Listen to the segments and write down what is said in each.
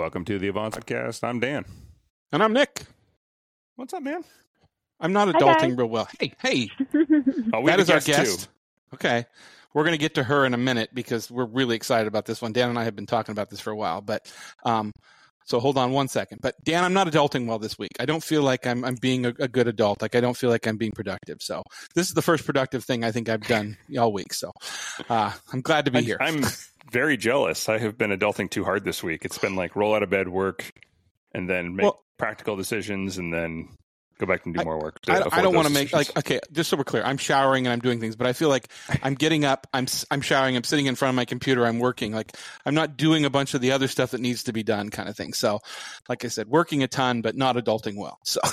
Welcome to the Avant Podcast. I'm Dan. And I'm Nick. What's up, man? I'm not adulting real well. Hey. Oh, that is our guest. Too. Okay. We're going to get to her in a minute because we're really excited about this one. Dan and I have been talking about this for a while, but so hold on one second. But Dan, I'm not adulting well this week. I don't feel like I'm being a good adult. Like I don't feel like I'm being productive. So this is the first productive thing I think I've done all week. So I'm glad to be here. I'm very jealous. I have been adulting too hard this week. It's been like roll out of bed, work, and then make practical decisions, and then go back and do more work. I don't want to make okay. Just so we're clear, I'm showering and I'm doing things, but I feel like I'm getting up, I'm showering, I'm sitting in front of my computer, I'm working. Like I'm not doing a bunch of the other stuff that needs to be done, kind of thing. So, like I said, working a ton, but not adulting well. So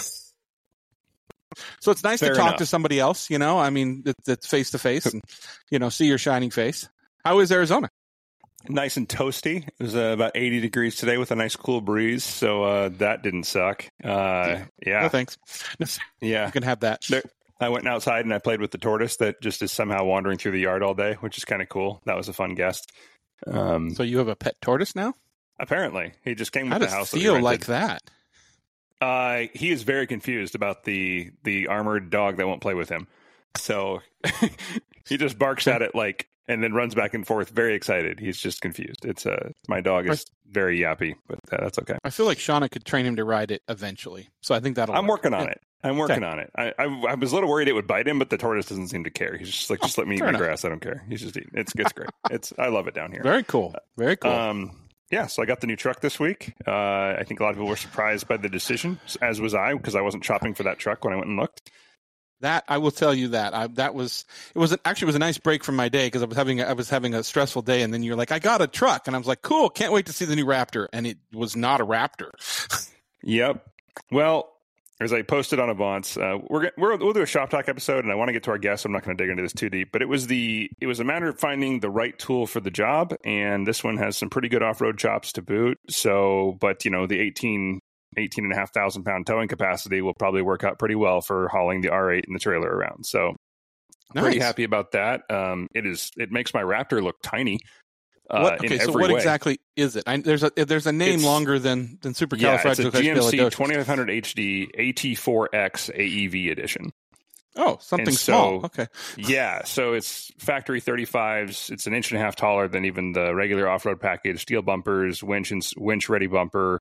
it's nice to talk to somebody else. You know, I mean, that's face to face, and see your shining face. How is Arizona? Nice and toasty. It was about 80 degrees today with a nice cool breeze, so that didn't suck. Yeah. No, thanks. Yeah. You can have that. I went outside and I played with the tortoise that just is somehow wandering through the yard all day, which is kind of cool. That was a fun guest. So you have a pet tortoise now? Apparently. He just came with the house. How does it feel like that? He is very confused about the armored dog that won't play with him. So he just barks at it and then runs back and forth, very excited. He's just confused. It's my dog is very yappy, but that's okay. I feel like Shauna could train him to ride it eventually. So I think that'll I'm work. working on it. I'm working on it. I was a little worried it would bite him, but the tortoise doesn't seem to care. He's just like, just let me eat my grass. I don't care. He's just eating. It's great. I love it down here. Very cool. Very cool. Yeah, so I got the new truck this week. I think a lot of people were surprised by the decision, as was I, because I wasn't shopping for that truck when I went and looked. That I will tell you that it was a nice break from my day because I was having a stressful day, and then you're like, I got a truck, and I was like, cool, can't wait to see the new Raptor, and it was not a Raptor. Yep. Well, as I posted on Avance, we'll do a shop talk episode, and I want to get to our guests. So I'm not going to dig into this too deep, but it was a matter of finding the right tool for the job, and this one has some pretty good off-road chops to boot. So, but the 18,500 pound towing capacity will probably work out pretty well for hauling the R8 and the trailer around. So pretty happy about that. It makes my Raptor look tiny. So what exactly is it? There's a name longer than supercalifragilisticexpialidocious. Yeah, it's a GMC 2500 HD AT4X AEV edition. Oh, something small. Okay. Yeah, so it's factory 35s. It's an inch and a half taller than even the regular off-road package. Steel bumpers, winch ready bumper,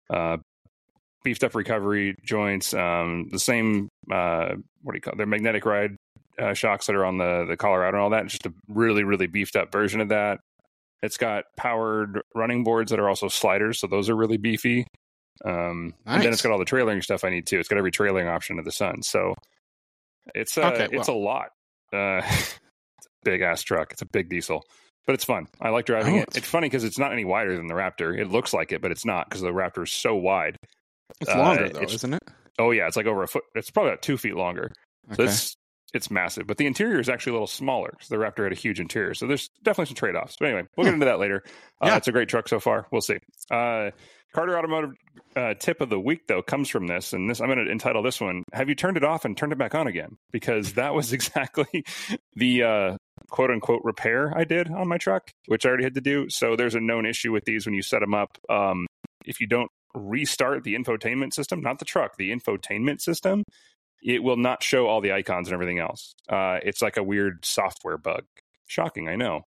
beefed up recovery joints, the same, they're magnetic ride shocks that are on the Colorado and all that. It's just a really, really beefed up version of that. It's got powered running boards that are also sliders, so those are really beefy. And then it's got all the trailering stuff I need too. It's got every trailering option of the Sun. So it's a lot. It's a big ass truck. It's a big diesel. But it's fun. I like driving it. It's funny because it's not any wider than the Raptor. It looks like it, but it's not because the Raptor is so wide. It's longer though, isn't it? Oh yeah, it's like over a foot. It's probably about 2 feet longer. Okay. So it's massive. But the interior is actually a little smaller because the Raptor had a huge interior. So there's definitely some trade-offs. But anyway, we'll get into that later. It's a great truck so far. We'll see. Carter Automotive tip of the week, though, comes from this. And I'm going to entitle this one, Have You Turned It Off and Turned It Back On Again? Because that was exactly the quote-unquote repair I did on my truck, which I already had to do. So there's a known issue with these when you set them up. If you don't restart the infotainment system, not the truck, the infotainment system, it will not show all the icons and everything else. It's like a weird software bug. Shocking, I know.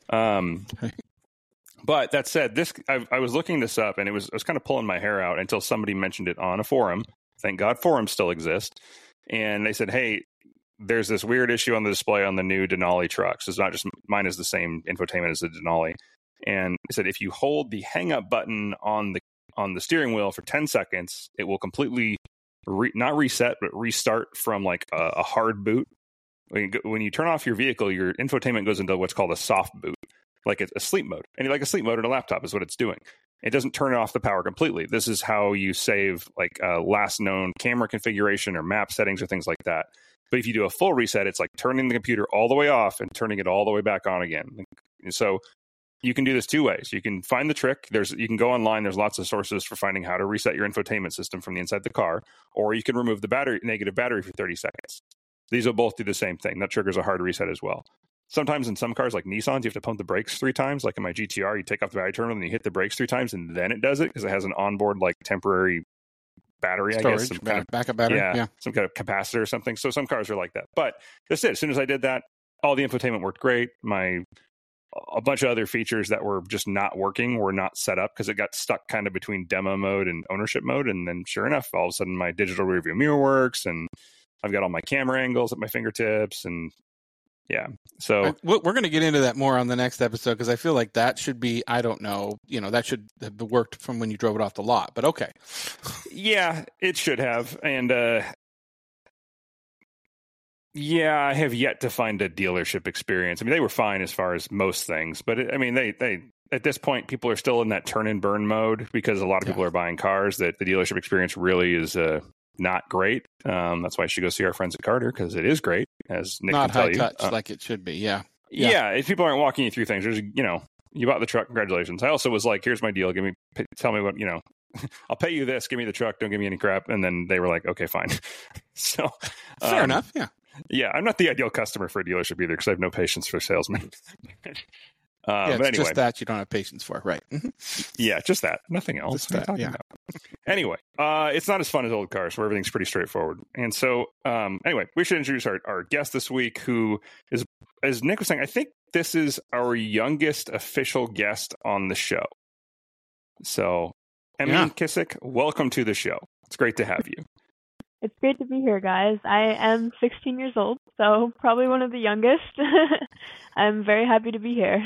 But that said, I was looking this up, and I was kind of pulling my hair out until somebody mentioned it on a forum. Thank God forums still exist. And they said, hey, there's this weird issue on the display on the new Denali trucks. It's not just mine is the same infotainment as the Denali. And they said if you hold the hang up button on the steering wheel for 10 seconds, it will completely not reset, but restart from like a hard boot. When you turn off your vehicle, your infotainment goes into what's called a soft boot, like a sleep mode. And like a sleep mode in a laptop is what it's doing. It doesn't turn off the power completely. This is how you save like last known camera configuration or map settings or things like that. But if you do a full reset, it's like turning the computer all the way off and turning it all the way back on again. So you can do this two ways. You can find the trick. You can go online. There's lots of sources for finding how to reset your infotainment system from the inside the car, or you can remove the negative battery for 30 seconds. These will both do the same thing. That triggers a hard reset as well. sometimes in some cars like Nissans, you have to pump the brakes 3 times. Like in my GTR, you take off the battery terminal and you hit the brakes 3 times and then it does it because it has an onboard like temporary battery, storage, I guess. Some kind of backup battery. Yeah. Some kind of capacitor or something. So some cars are like that. But that's it. As soon as I did that, all the infotainment worked great. A bunch of other features that were just not working were not set up because it got stuck kind of between demo mode and ownership mode. And then sure enough, all of a sudden my digital rearview mirror works and I've got all my camera angles at my fingertips. And yeah, so we're going to get into that more on the next episode because I feel like that should be, I don't know, that should have worked from when you drove it off the lot, but okay. Yeah, it should have. And yeah, I have yet to find a dealership experience. I mean, they were fine as far as most things, but they at this point, people are still in that turn and burn mode because a lot of people are buying cars that the dealership experience really is not great. That's why you should go see our friends at Carter because it is great, as Nick not can tell high you. Touch like it should be. Yeah. If people aren't walking you through things, there's you bought the truck, congratulations. I also was like, here's my deal. Tell me what I'll pay you this. Give me the truck. Don't give me any crap. And then they were like, okay, fine. So fair enough. Yeah. Yeah, I'm not the ideal customer for a dealership either because I have no patience for salesmen. But anyway, just that you don't have patience for, right? Yeah, just that, nothing else. Just that, yeah. Anyway, it's not as fun as old cars where everything's pretty straightforward. And so, anyway, we should introduce our guest this week, who is, as Nick was saying, I think this is our youngest official guest on the show. So, Emmy Kissick, welcome to the show. It's great to have you. It's great to be here, guys. I am 16 years old, so probably one of the youngest. I'm very happy to be here.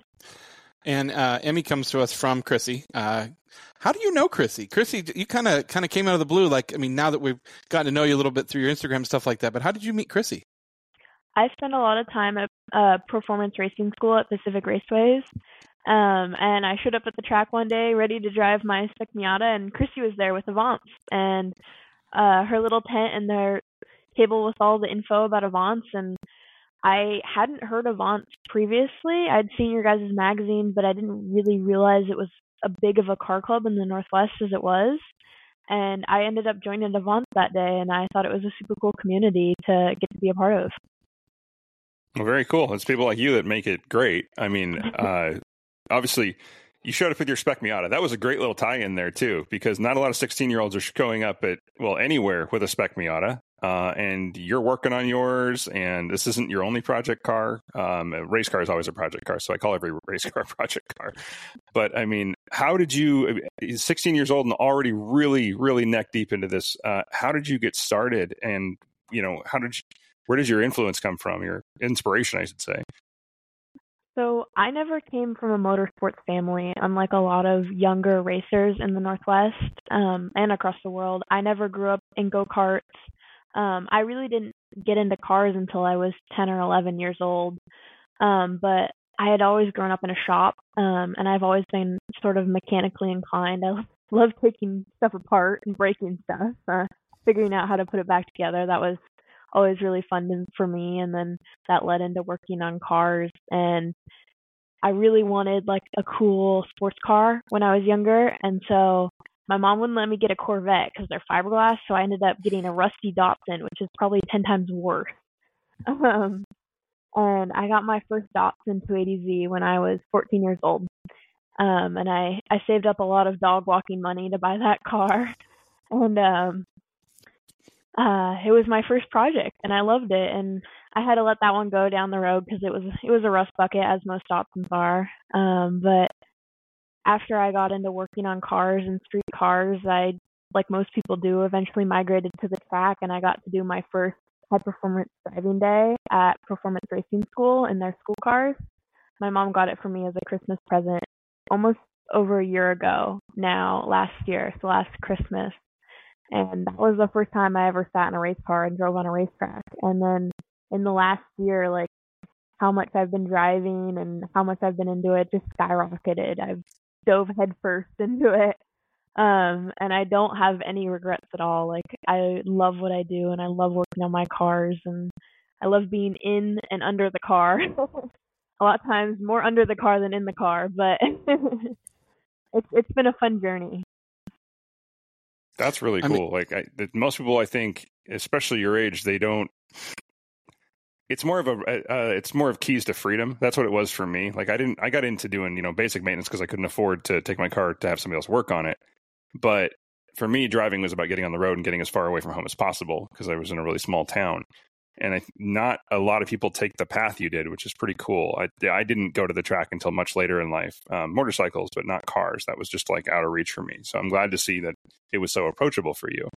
And Emmy comes to us from Chrissy. How do you know Chrissy? Chrissy, you kind of came out of the blue. Like, I mean, now that we've gotten to know you a little bit through your Instagram, stuff like that, but how did you meet Chrissy? I spent a lot of time at performance racing school at Pacific Raceways. And I showed up at the track one day ready to drive my Spec Miata, and Chrissy was there with Avance. And her little tent and their table with all the info about Avance, and I hadn't heard Avance previously. I'd seen your guys' magazine, but I didn't really realize it was a big of a car club in the Northwest as it was. And I ended up joining Avance that day, and I thought it was a super cool community to get to be a part of. Well, very cool. It's people like you that make it great. I mean, obviously, you showed up with your Spec Miata. That was a great little tie-in there, too, because not a lot of 16-year-olds are showing up at, anywhere with a Spec Miata. And you're working on yours, and this isn't your only project car. A race car is always a project car, so I call every race car a project car. But, I mean, how did you, 16 years old and already really, really neck deep into this, how did you get started? And, where does your influence come from, your inspiration, I should say? So I never came from a motorsports family, unlike a lot of younger racers in the Northwest and across the world. I never grew up in go-karts. I really didn't get into cars until I was 10 or 11 years old. But I had always grown up in a shop, and I've always been sort of mechanically inclined. I love taking stuff apart and breaking stuff, figuring out how to put it back together. That was always really fun for me, and then that led into working on cars. And I really wanted like a cool sports car when I was younger, and so my mom wouldn't let me get a Corvette because they're fiberglass, so I ended up getting a rusty Datsun, which is probably 10 times worse. And I got my first Datsun 280Z when I was 14 years old. And I saved up a lot of dog walking money to buy that car. And it was my first project, and I loved it. And I had to let that one go down the road because it was a rust bucket, as most Datsuns are. But after I got into working on cars and street cars, I, like most people do, eventually migrated to the track, and I got to do my first high-performance driving day at Performance Racing School in their school cars. My mom got it for me as a Christmas present almost over a year ago now, last Christmas. And that was the first time I ever sat in a race car and drove on a racetrack. And then in the last year, like, how much I've been driving and how much I've been into it just skyrocketed. I've dove headfirst into it. And I don't have any regrets at all. Like, I love what I do, and I love working on my cars, and I love being in and under the car. A lot of times more under the car than in the car, but it's been a fun journey. That's really cool. Most people, I think, especially your age, they don't it's more of keys to freedom. That's what it was for me. Like I got into doing, basic maintenance because I couldn't afford to take my car to have somebody else work on it. But for me, driving was about getting on the road and getting as far away from home as possible because I was in a really small town. And not a lot of people take the path you did, which is pretty cool. I didn't go to the track until much later in life. Motorcycles, but not cars. That was just like out of reach for me. So I'm glad to see that it was so approachable for you.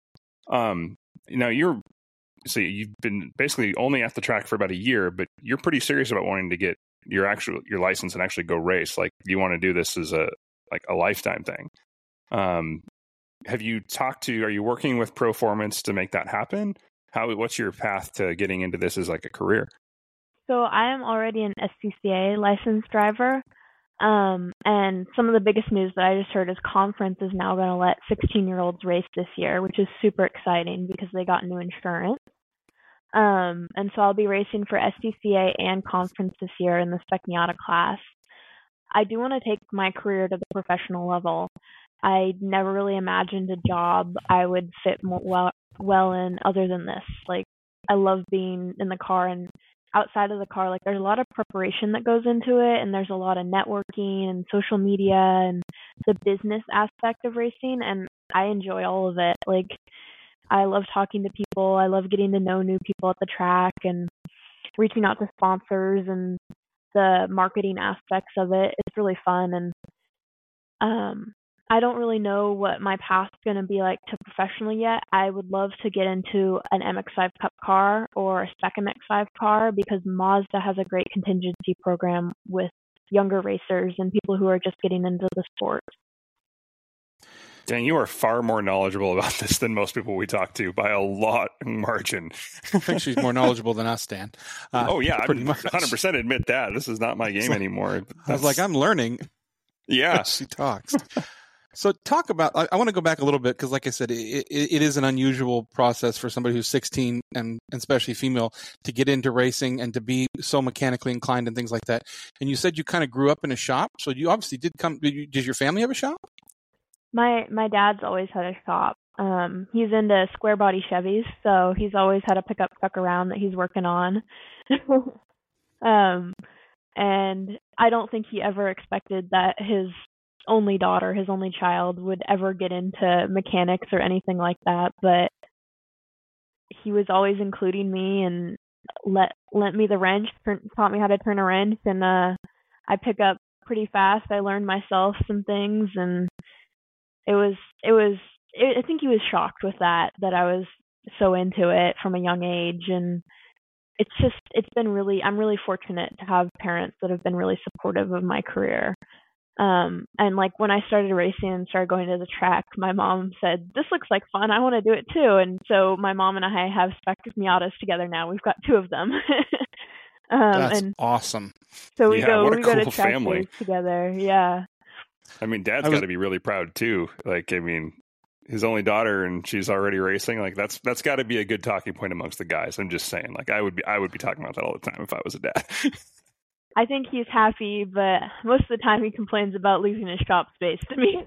You've been basically only at the track for about a year, but you're pretty serious about wanting to get your license and actually go race. Like you want to do this as a lifetime thing. Are you working with Proformance to make that happen? What's your path to getting into this as like a career? So I am already an SCCA licensed driver. And some of the biggest news that I just heard is Conference is now going to let 16-year-olds race this year, which is super exciting because they got new insurance. And so I'll be racing for SCCA and Conference this year in the Spec Miata class. I do want to take my career to the professional level. I never really imagined a job I would fit well in other than this. Like, I love being in the car, and outside of the car, like, there's a lot of preparation that goes into it, and there's a lot of networking and social media and the business aspect of racing, and I enjoy all of it. Like, I love talking to people. I love getting to know new people at the track and reaching out to sponsors and the marketing aspects of it. It's really fun, and I don't really know what my path's going to be like to professionally yet. I would love to get into an MX-5 Cup car or a Spec MX-5 car because Mazda has a great contingency program with younger racers and people who are just getting into the sport. Dan, you are far more knowledgeable about this than most people we talk to by a lot margin. I think she's more knowledledgeable than us, Dan. Oh, yeah. I pretty much. 100% admit that. This is not my game anymore. I was like, I'm learning. Yeah. She talks. So talk about, I want to go back a little bit because like I said, it is an unusual process for somebody who's 16 and especially female to get into racing and to be so mechanically inclined and things like that. And you said you kind of grew up in a shop. So you obviously did your family have a shop? My dad's always had a shop. He's into square body Chevys, so he's always had a pickup truck around that he's working on. And I don't think he ever expected that his only daughter, his only child, would ever get into mechanics or anything like that. But he was always including me and lent me the wrench, taught me how to turn a wrench, and I pick up pretty fast. I learned myself some things, and I think he was shocked with that I was so into it from a young age. And I'm really fortunate to have parents that have been really supportive of my career. And like when I started racing and started going to the track, my mom said, "This looks like fun. I want to do it too." And so my mom and I have Spec Miatas together now. We've got 2 of them. That's awesome. So we go cool to track days together. Yeah. I mean, Dad's got to be really proud too. Like, I mean, his only daughter and she's already racing. Like that's got to be a good talking point amongst the guys. I'm just saying, like I would be talking about that all the time if I was a dad. I think he's happy, but most of the time he complains about losing his shop space to me.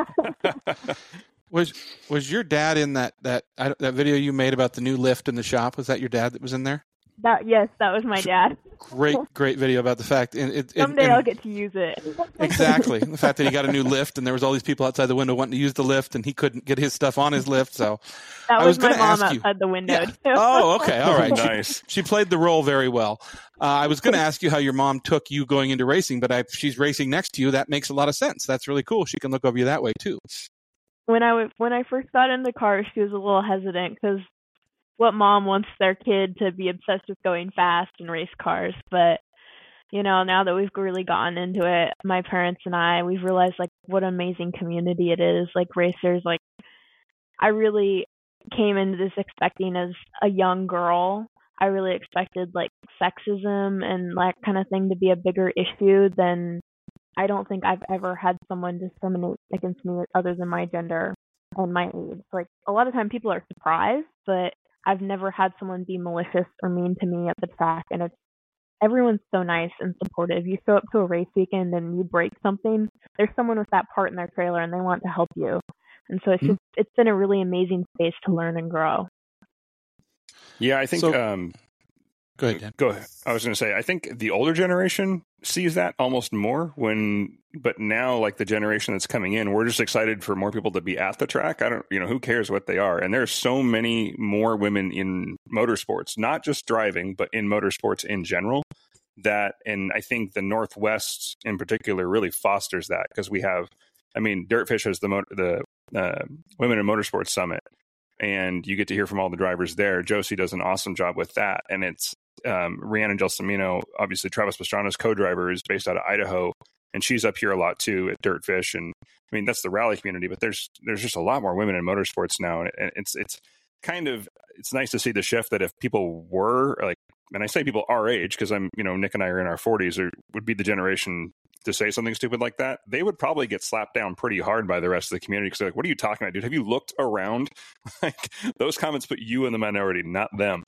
Was your dad in that video you made about the new lift in the shop? Was that your dad that was in there? Yes, that was my dad. Great video about the fact. Someday I'll get to use it. Exactly. The fact that he got a new lift and there was all these people outside the window wanting to use the lift and he couldn't get his stuff on his lift. So that was my mom outside the window. Yeah. Oh, okay. All right. Nice. She played the role very well. I was going to ask you how your mom took you going into racing, but if she's racing next to you, that makes a lot of sense. That's really cool. She can look over you that way too. When I first got in the car, she was a little hesitant because what mom wants their kid to be obsessed with going fast and race cars. But, now that we've really gotten into it, my parents and we've realized like what an amazing community it is, like racers. Like I really came into this expecting as a young girl, I really expected like sexism and that kind of thing to be a bigger issue than I don't think I've ever had someone discriminate against me other than my gender and my age. Like a lot of time people are surprised, but I've never had someone be malicious or mean to me at the track, and everyone's so nice and supportive. You show up to a race weekend and you break something, there's someone with that part in their trailer and they want to help you. And so it's been a really amazing space to learn and grow. Yeah, I think Go ahead, Dan. Go ahead. I was going to say, I think the older generation sees that almost more but now like the generation that's coming in, we're just excited for more people to be at the track. Who cares what they are? And there's so many more women in motorsports, not just driving, but in motorsports in general and I think the Northwest in particular really fosters that because we have, Dirtfish has the Women in Motorsports Summit, and you get to hear from all the drivers there. Josie does an awesome job with that. And it's Rhiannon Gelsomino, obviously Travis Pastrana's co-driver, is based out of Idaho, and she's up here a lot too at Dirtfish. And that's the rally community, but there's just a lot more women in motorsports now. And it's nice to see the shift that if people were like, and I say people our age, because Nick and I are in our 40s, or would be the generation to say something stupid like that, they would probably get slapped down pretty hard by the rest of the community because they're like, what are you talking about, dude? Have you looked around? Like, those comments put you in the minority, not them.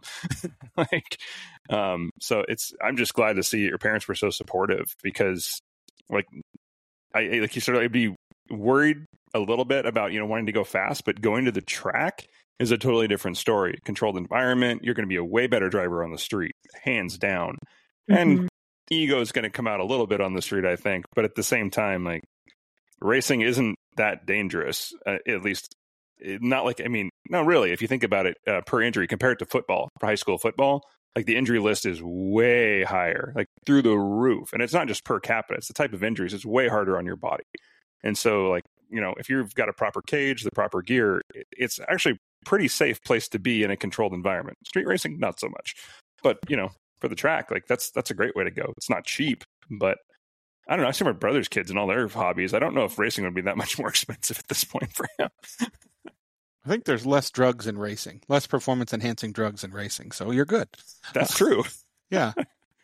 So I'm just glad to see your parents were so supportive because like you said, I'd be worried a little bit about, wanting to go fast, but going to the track is a totally different story. Controlled environment, you're going to be a way better driver on the street, hands down. Mm-hmm. And ego is going to come out a little bit on the street, I think. But at the same time, like, racing isn't that dangerous, at least not like, no, really, if you think about it per injury compared to football, for high school football, like the injury list is way higher, like through the roof. And it's not just per capita, it's the type of injuries. It's way harder on your body. And so like, if you've got a proper cage, the proper gear, it's actually a pretty safe place to be in a controlled environment. Street racing, not so much. But, for the track, like that's a great way to go. It's not cheap, but I don't know. I see my brother's kids and all their hobbies. I don't know if racing would be that much more expensive at this point for him. I think there's less drugs in racing, less performance enhancing drugs in racing. So you're good. That's true. Yeah.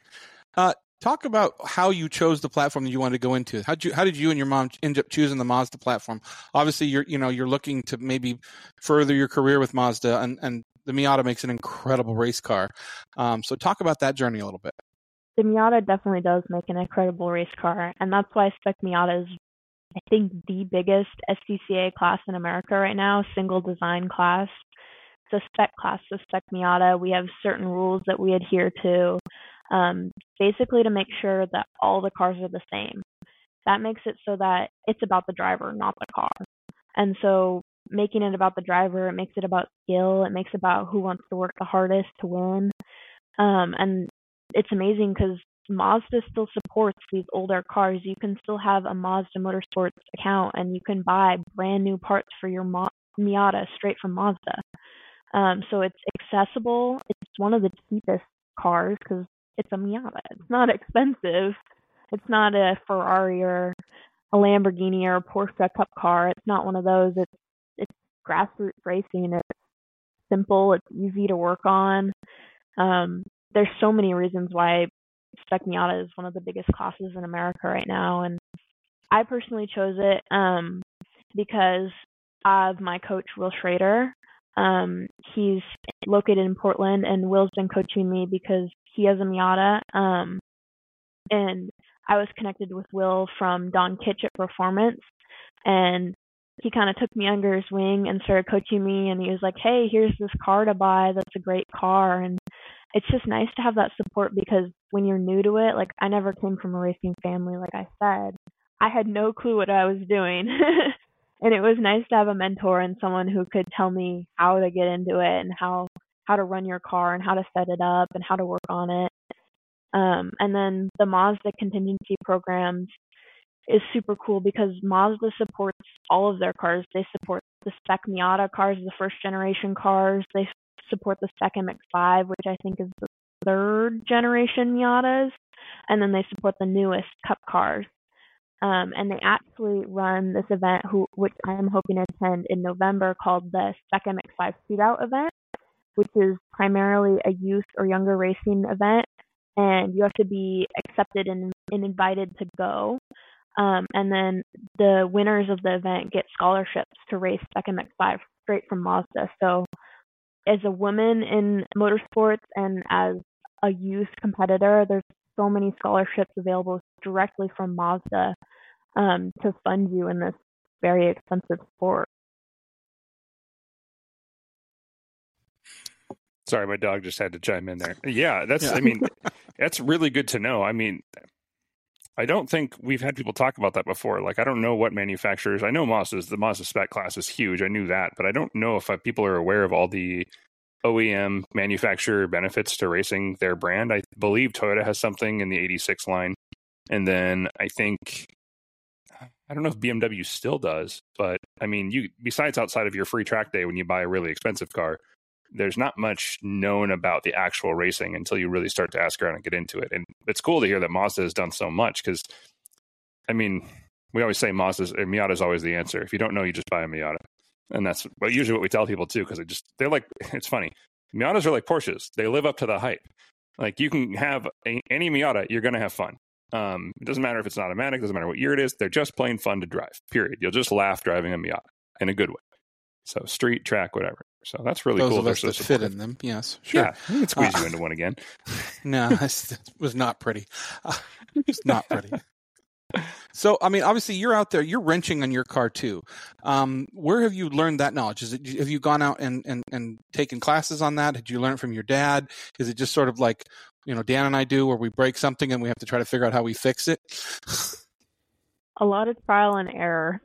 Talk about how you chose the platform that you wanted to go into. How did you and your mom end up choosing the Mazda platform? Obviously, you're looking to maybe further your career with Mazda, and the Miata makes an incredible race car. So talk about that journey a little bit. The Miata definitely does make an incredible race car, and that's why Spec Miata is, I think, the biggest SCCA class in America right now, single design class. It's a spec class, so Spec Miata. We have certain rules that we adhere to, basically to make sure that all the cars are the same. That makes it so that it's about the driver, not the car. And so making it about the driver, it makes it about skill, it makes it about who wants to work the hardest to win. And it's amazing because Mazda still supports these older cars. You can still have a Mazda Motorsports account and you can buy brand new parts for your Miata straight from Mazda. So it's accessible. It's one of the cheapest cars because it's a Miata. It's not expensive. It's not a Ferrari or a Lamborghini or a Porsche Cup car. It's not one of those. It's grassroots racing. It's simple. It's easy to work on. There's so many reasons why Spec Miata is one of the biggest classes in America right now, and I personally chose it because of my coach, Will Schrader. He's located in Portland, and Will's been coaching me because he has a Miata. And I was connected with Will from Don Kitchett Performance, and he kind of took me under his wing and started coaching me, and he was like, hey, here's this car to buy. That's a great car. And it's just nice to have that support because when you're new to it, like I never came from a racing family, like I said. I had no clue what I was doing. And it was nice to have a mentor and someone who could tell me how to get into it and how to run your car and how to set it up and how to work on it. And then the Mazda contingency programs is super cool because Mazda supports all of their cars. They support the Spec Miata cars, the first generation cars. They support the Spec MX-5, which I think is the third generation Miatas. And then they support the newest Cup cars. And they actually run this event, which I am hoping to attend in November, called the Spec MX-5 Shootout event, which is primarily a youth or younger racing event, and you have to be accepted and invited to go. And then the winners of the event get scholarships to race Spec MX-5 straight from Mazda. So as a woman in motorsports and as a youth competitor, there's so many scholarships available directly from Mazda to fund you in this very expensive sport. Sorry, my dog just had to chime in there. Yeah, I mean, that's really good to know. I mean, I don't think we've had people talk about that before. Like, I don't know what manufacturers. I know the Mazda spec class is huge. I knew that, but I don't know if people are aware of all the OEM manufacturer benefits to racing their brand. I believe Toyota has something in the 86 line. And then I think, I don't know if BMW still does, but I mean, besides outside of your free track day when you buy a really expensive car, there's not much known about the actual racing until you really start to ask around and get into it. And it's cool to hear that Mazda has done so much because, I mean, we always say Miata is always the answer. If you don't know, you just buy a Miata. And that's usually what we tell people too, because it's funny. Miatas are like Porsches. They live up to the hype. Like, you can have any Miata, you're going to have fun. It doesn't matter if it's an automatic, doesn't matter what year it is. They're just plain fun to drive, period. You'll just laugh driving a Miata in a good way. So street, track, whatever. So that's really cool. Those of us that fit in them, yes. Sure. Yeah, we can squeeze you into one again. No, it was not pretty. It's not pretty. So, I mean, obviously, you're out there, you're wrenching on your car too. Where have you learned that knowledge? Have you gone out and taken classes on that? Did you learn it from your dad? Is it just sort of like, Dan and I do, where we break something and we have to try to figure out how we fix it? A lot of trial and error.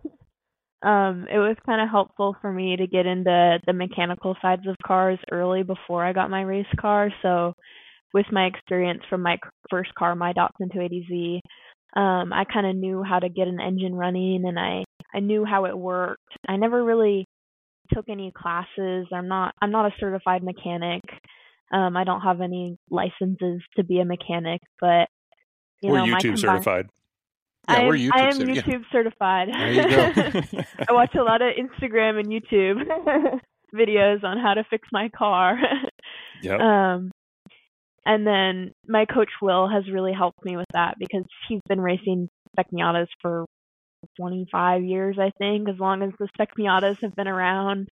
It was kind of helpful for me to get into the mechanical sides of cars early before I got my race car. So with my experience from my first car, my Datsun 280Z, I kind of knew how to get an engine running, and I knew how it worked. I never really took any classes. I'm not a certified mechanic. I don't have any licenses to be a mechanic, but we're YouTube certified. Yeah, we're I am YouTube YouTube certified. There you go. I watch a lot of Instagram and YouTube videos on how to fix my car. Yep. And then my coach Will has really helped me with that because he's been racing spec Miatas for 25 years, I think, as long as the spec Miatas have been around.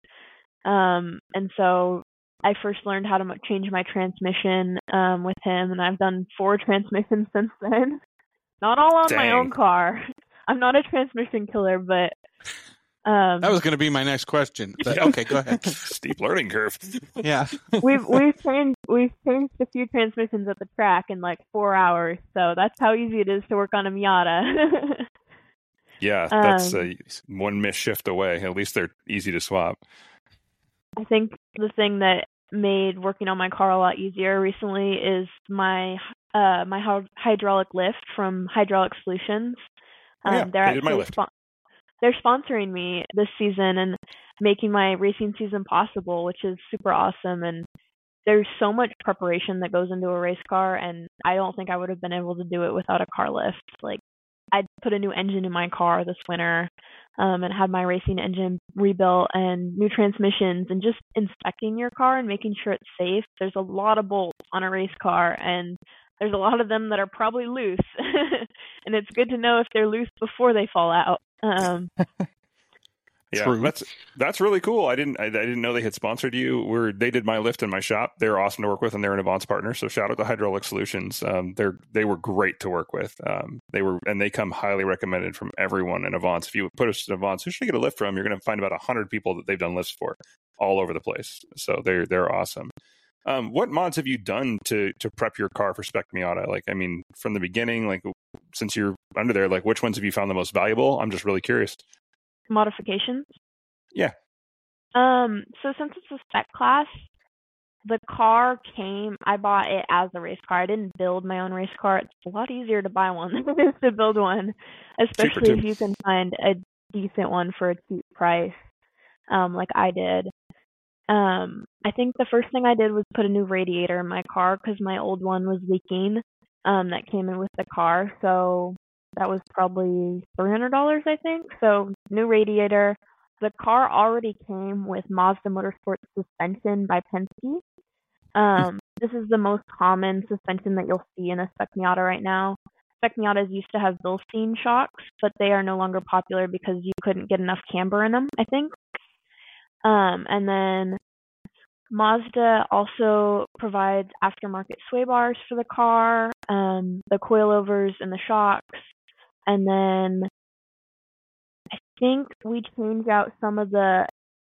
And so I first learned how to change my transmission with him, and I've done 4 transmissions since then. Not all on my own car. I'm not a transmission killer, but that was going to be my next question. But okay, go ahead. Steep learning curve. Yeah. we've changed a few transmissions at the track in like 4 hours, so that's how easy it is to work on a Miata. Yeah, that's one misshift away. At least they're easy to swap. I think the thing that made working on my car a lot easier recently is my hydraulic lift from Hydraulic Solutions. They did my lift. They're sponsoring me this season and making my racing season possible, which is super awesome. And there's so much preparation that goes into a race car, and I don't think I would have been able to do it without a car lift. Like, I put a new engine in my car this winter, and had my racing engine rebuilt and new transmissions, and just inspecting your car and making sure it's safe. There's a lot of bolts on a race car, and there's a lot of them that are probably loose. And it's good to know if they're loose before they fall out. Yeah, True. that's really cool. I didn't know they had sponsored you. They did my lift in my shop. They're awesome to work with, and they're an Avance partner. So shout out to Hydraulic Solutions. They were great to work with. They come highly recommended from everyone in Avance. If you put us in Avance, who should you get a lift from? You're going to find about 100 people that they've done lifts for all over the place. So they're awesome. What mods have you done to prep your car for spec Miata? Like, I mean, from the beginning, like since you're under there, like which ones have you found the most valuable? I'm just really curious. Modifications? Yeah. So since it's a spec class, the car I bought it as a race car. I didn't build my own race car. It's a lot easier to buy one than it is to build one, especially if you can find a decent one for a cheap price, like I did. I think the first thing I did was put a new radiator in my car because my old one was leaking, that came in with the car. So that was probably $300, I think. So new radiator. The car already came with Mazda Motorsports suspension by Penske. This is the most common suspension that you'll see in a spec Miata right now. Spec Miatas used to have Bilstein shocks, but they are no longer popular because you couldn't get enough camber in them, I think. And then Mazda also provides aftermarket sway bars for the car, the coilovers and the shocks. And then I think we changed out some of the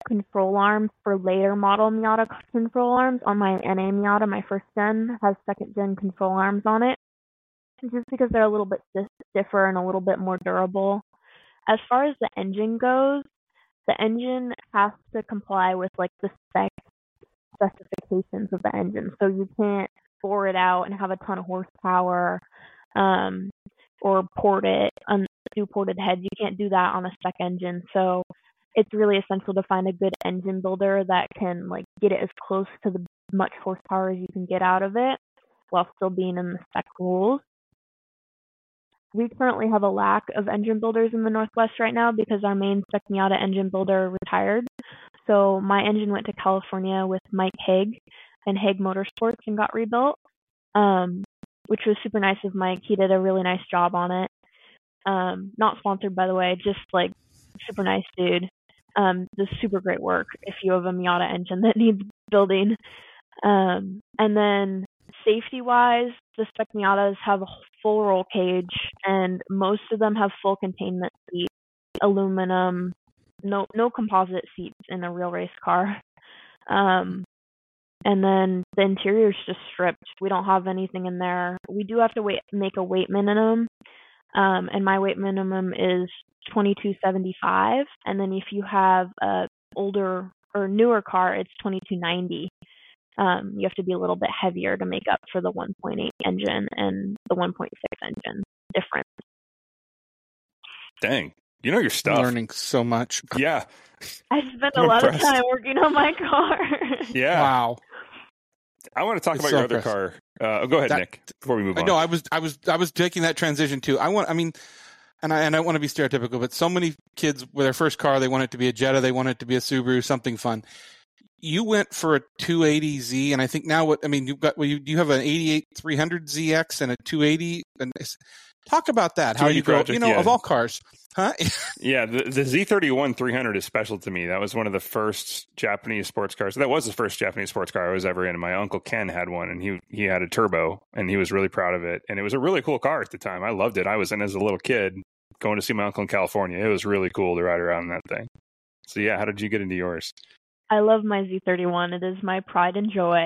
control arms for later model Miata control arms on my NA Miata. My first gen has second gen control arms on it, just because they're a little bit stiffer and a little bit more durable. As far as the engine goes, the engine has to comply with like the specifications of the engine. So you can't bore it out and have a ton of horsepower, or port it and do ported heads. You can't do that on a spec engine. So it's really essential to find a good engine builder that can like get it as close to the much horsepower as you can get out of it while still being in the spec rules. We currently have a lack of engine builders in the Northwest right now because our main spec Miata engine builder retired. So my engine went to California with Mike Haig and Haig Motorsports and got rebuilt, which was super nice of Mike. He did a really nice job on it. Not sponsored, by the way, just like super nice dude. Does super great work if you have a Miata engine that needs building. And then safety-wise, the spec Miatas have a full roll cage, and most of them have full containment seats, aluminum, no composite seats in a real race car. And then the interior's just stripped. We don't have anything in there. We do have to make a weight minimum, and my weight minimum is 2275. And then if you have a older or newer car, it's 2290. You have to be a little bit heavier to make up for the 1.8 engine and the 1.6 engine difference. Dang. You know your stuff. Learning so much. Yeah. I spent a lot of time working on my car. Yeah. Wow. I want to talk about your other car. Go ahead, Nick, before we move on. No, I was taking that transition too. And I don't want to be stereotypical, but so many kids with their first car, they want it to be a Jetta, they want it to be a Subaru, something fun. You went for a 280Z, and I think now you have an 88 300ZX and a 280. And talk about that. How you go, of all cars, huh? Yeah, the Z31 300 is special to me. That was one of the first Japanese sports cars. That was the first Japanese sports car I was ever in. My uncle Ken had one, and he had a turbo, and he was really proud of it. And it was a really cool car at the time. I loved it. I was in as a little kid going to see my uncle in California. It was really cool to ride around in that thing. So yeah, how did you get into yours? I love my Z31. It is my pride and joy.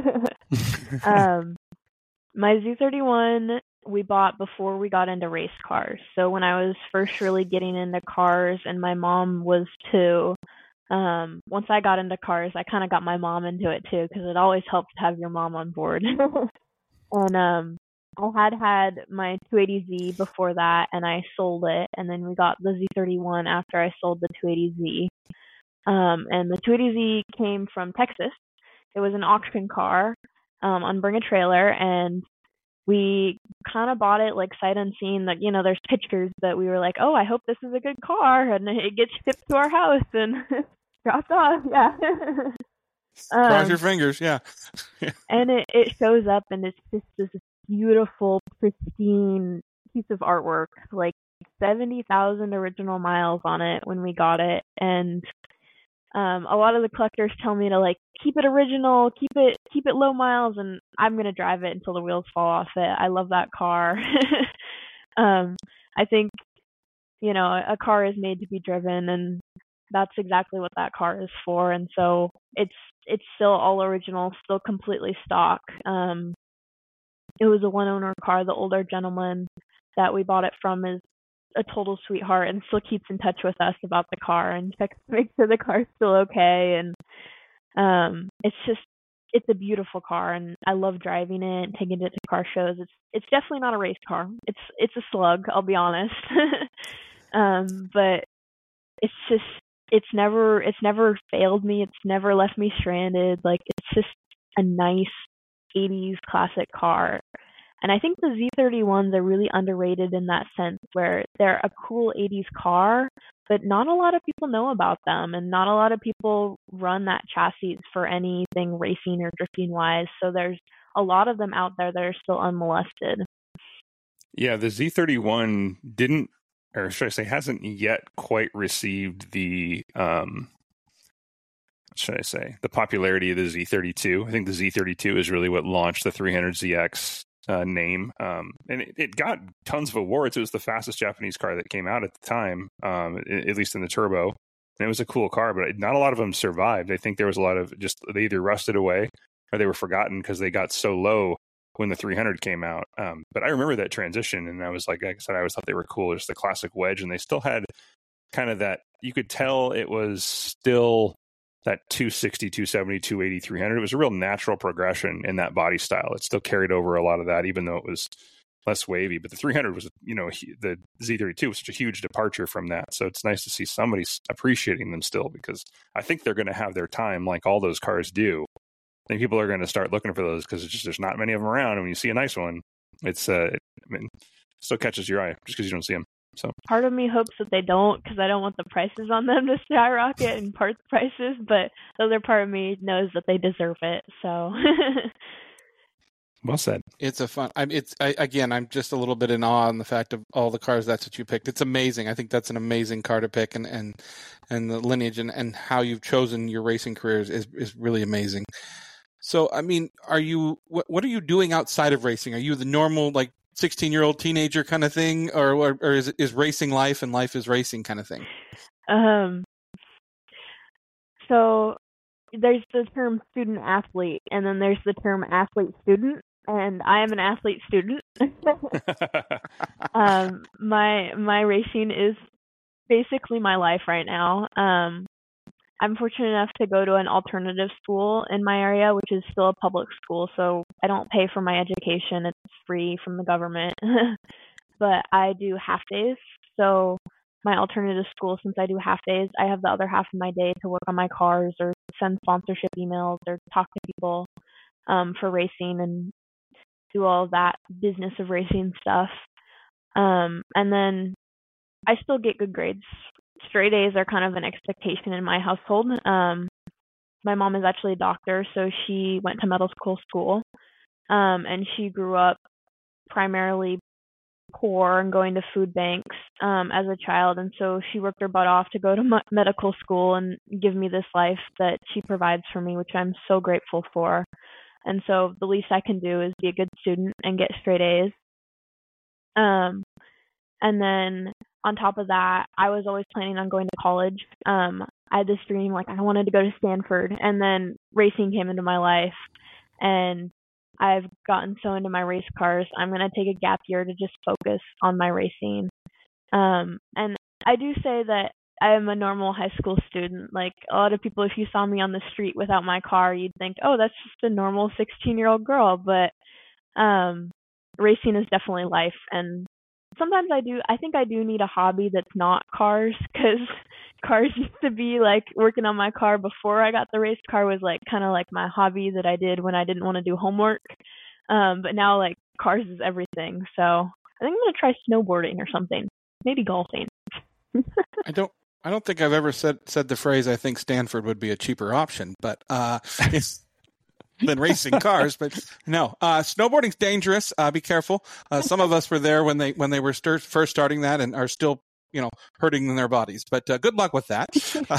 My Z31 we bought before we got into race cars. So when I was first really getting into cars, and my mom was too, once I got into cars, I kind of got my mom into it too, because it always helps to have your mom on board. And I had my 280Z before that, and I sold it, and then we got the Z31 after I sold the 280Z. And the 280Z came from Texas. It was an auction car on Bring a Trailer, and we kind of bought it like sight unseen. That there's pictures, but we were like, oh, I hope this is a good car, and it gets shipped to our house and dropped off. Yeah. Cross your fingers, yeah. And it shows up, and it's just this beautiful, pristine piece of artwork, like 70,000 original miles on it when we got it, and a lot of the collectors tell me to like keep it original, keep it low miles, and I'm gonna drive it until the wheels fall off it. I love that car. I think a car is made to be driven, and that's exactly what that car is for. And so it's still all original, still completely stock. It was a one owner car. The older gentleman that we bought it from is a total sweetheart and still keeps in touch with us about the car and checks to make sure the car's still okay. And it's a beautiful car, and I love driving it and taking it to car shows. It's definitely not a race car. It's a slug, I'll be honest. But it's never failed me. It's never left me stranded. Like, it's just a nice 80s classic car. And I think the Z31s are really underrated in that sense, where they're a cool 80s car, but not a lot of people know about them, and not a lot of people run that chassis for anything racing or drifting wise. So there's a lot of them out there that are still unmolested. Yeah, the Z31 didn't, or should I say, hasn't yet quite received the, the popularity of the Z32. I think the Z32 is really what launched the 300ZX name, and it got tons of awards. It was the fastest Japanese car that came out at the time, at least in the turbo. And it was a cool car, but not a lot of them survived. I think there was a lot of they either rusted away or they were forgotten because they got so low when the 300 came out. But I remember that transition, and I was like I said, I always thought they were cool. Just the classic wedge, and they still had kind of that, you could tell it was still that 260, 270, 280, 300. It was a real natural progression in that body style. It still carried over a lot of that, even though it was less wavy. But the 300 was, the Z32 was such a huge departure from that. So it's nice to see somebody appreciating them still, because I think they're going to have their time like all those cars do. I think people are going to start looking for those because there's not many of them around. And when you see a nice one, it still catches your eye just because you don't see them. So part of me hopes that they don't, because I don't want the prices on them to skyrocket and parts prices, but the other part of me knows that they deserve it. So well said. It's a fun. I'm just a little bit in awe on the fact of all the cars. That's what you picked. It's amazing. I think that's an amazing car to pick, and the lineage and how you've chosen your racing careers is really amazing. So, I mean, what are you doing outside of racing? Are you the normal 16-year-old teenager kind of thing, or is racing life and life is racing kind of thing? So there's the term student athlete, and then there's the term athlete student, and I am an athlete student. My racing is basically my life right now. I'm fortunate enough to go to an alternative school in my area, which is still a public school, so I don't pay for my education. It's free from the government. But I do half days. So my alternative school, since I do half days, I have the other half of my day to work on my cars or send sponsorship emails or talk to people for racing and do all of that business of racing stuff. And then I still get good grades. Straight A's are kind of an expectation in my household. My mom is actually a doctor, so she went to medical school, and she grew up primarily poor and going to food banks as a child, and so she worked her butt off to go to medical school and give me this life that she provides for me, which I'm so grateful for. And so the least I can do is be a good student and get straight A's. And then on top of that, I was always planning on going to college. I had this dream, I wanted to go to Stanford, and then racing came into my life, and I've gotten so into my race cars. I'm going to take a gap year to just focus on my racing. And I do say that I am a normal high school student. A lot of people, if you saw me on the street without my car, you'd think, oh, that's just a normal 16-year-old girl. But racing is definitely life, and sometimes I think I do need a hobby that's not cars, because cars used to be working on my car before I got the race car was kind of my hobby that I did when I didn't want to do homework. But now cars is everything. So I think I'm going to try snowboarding or something, maybe golfing. I don't think I've ever said the phrase, I think Stanford would be a cheaper option, but than racing cars. But no, snowboarding's dangerous. Be careful. Some of us were there when they were first starting that and are still, hurting in their bodies. But good luck with that.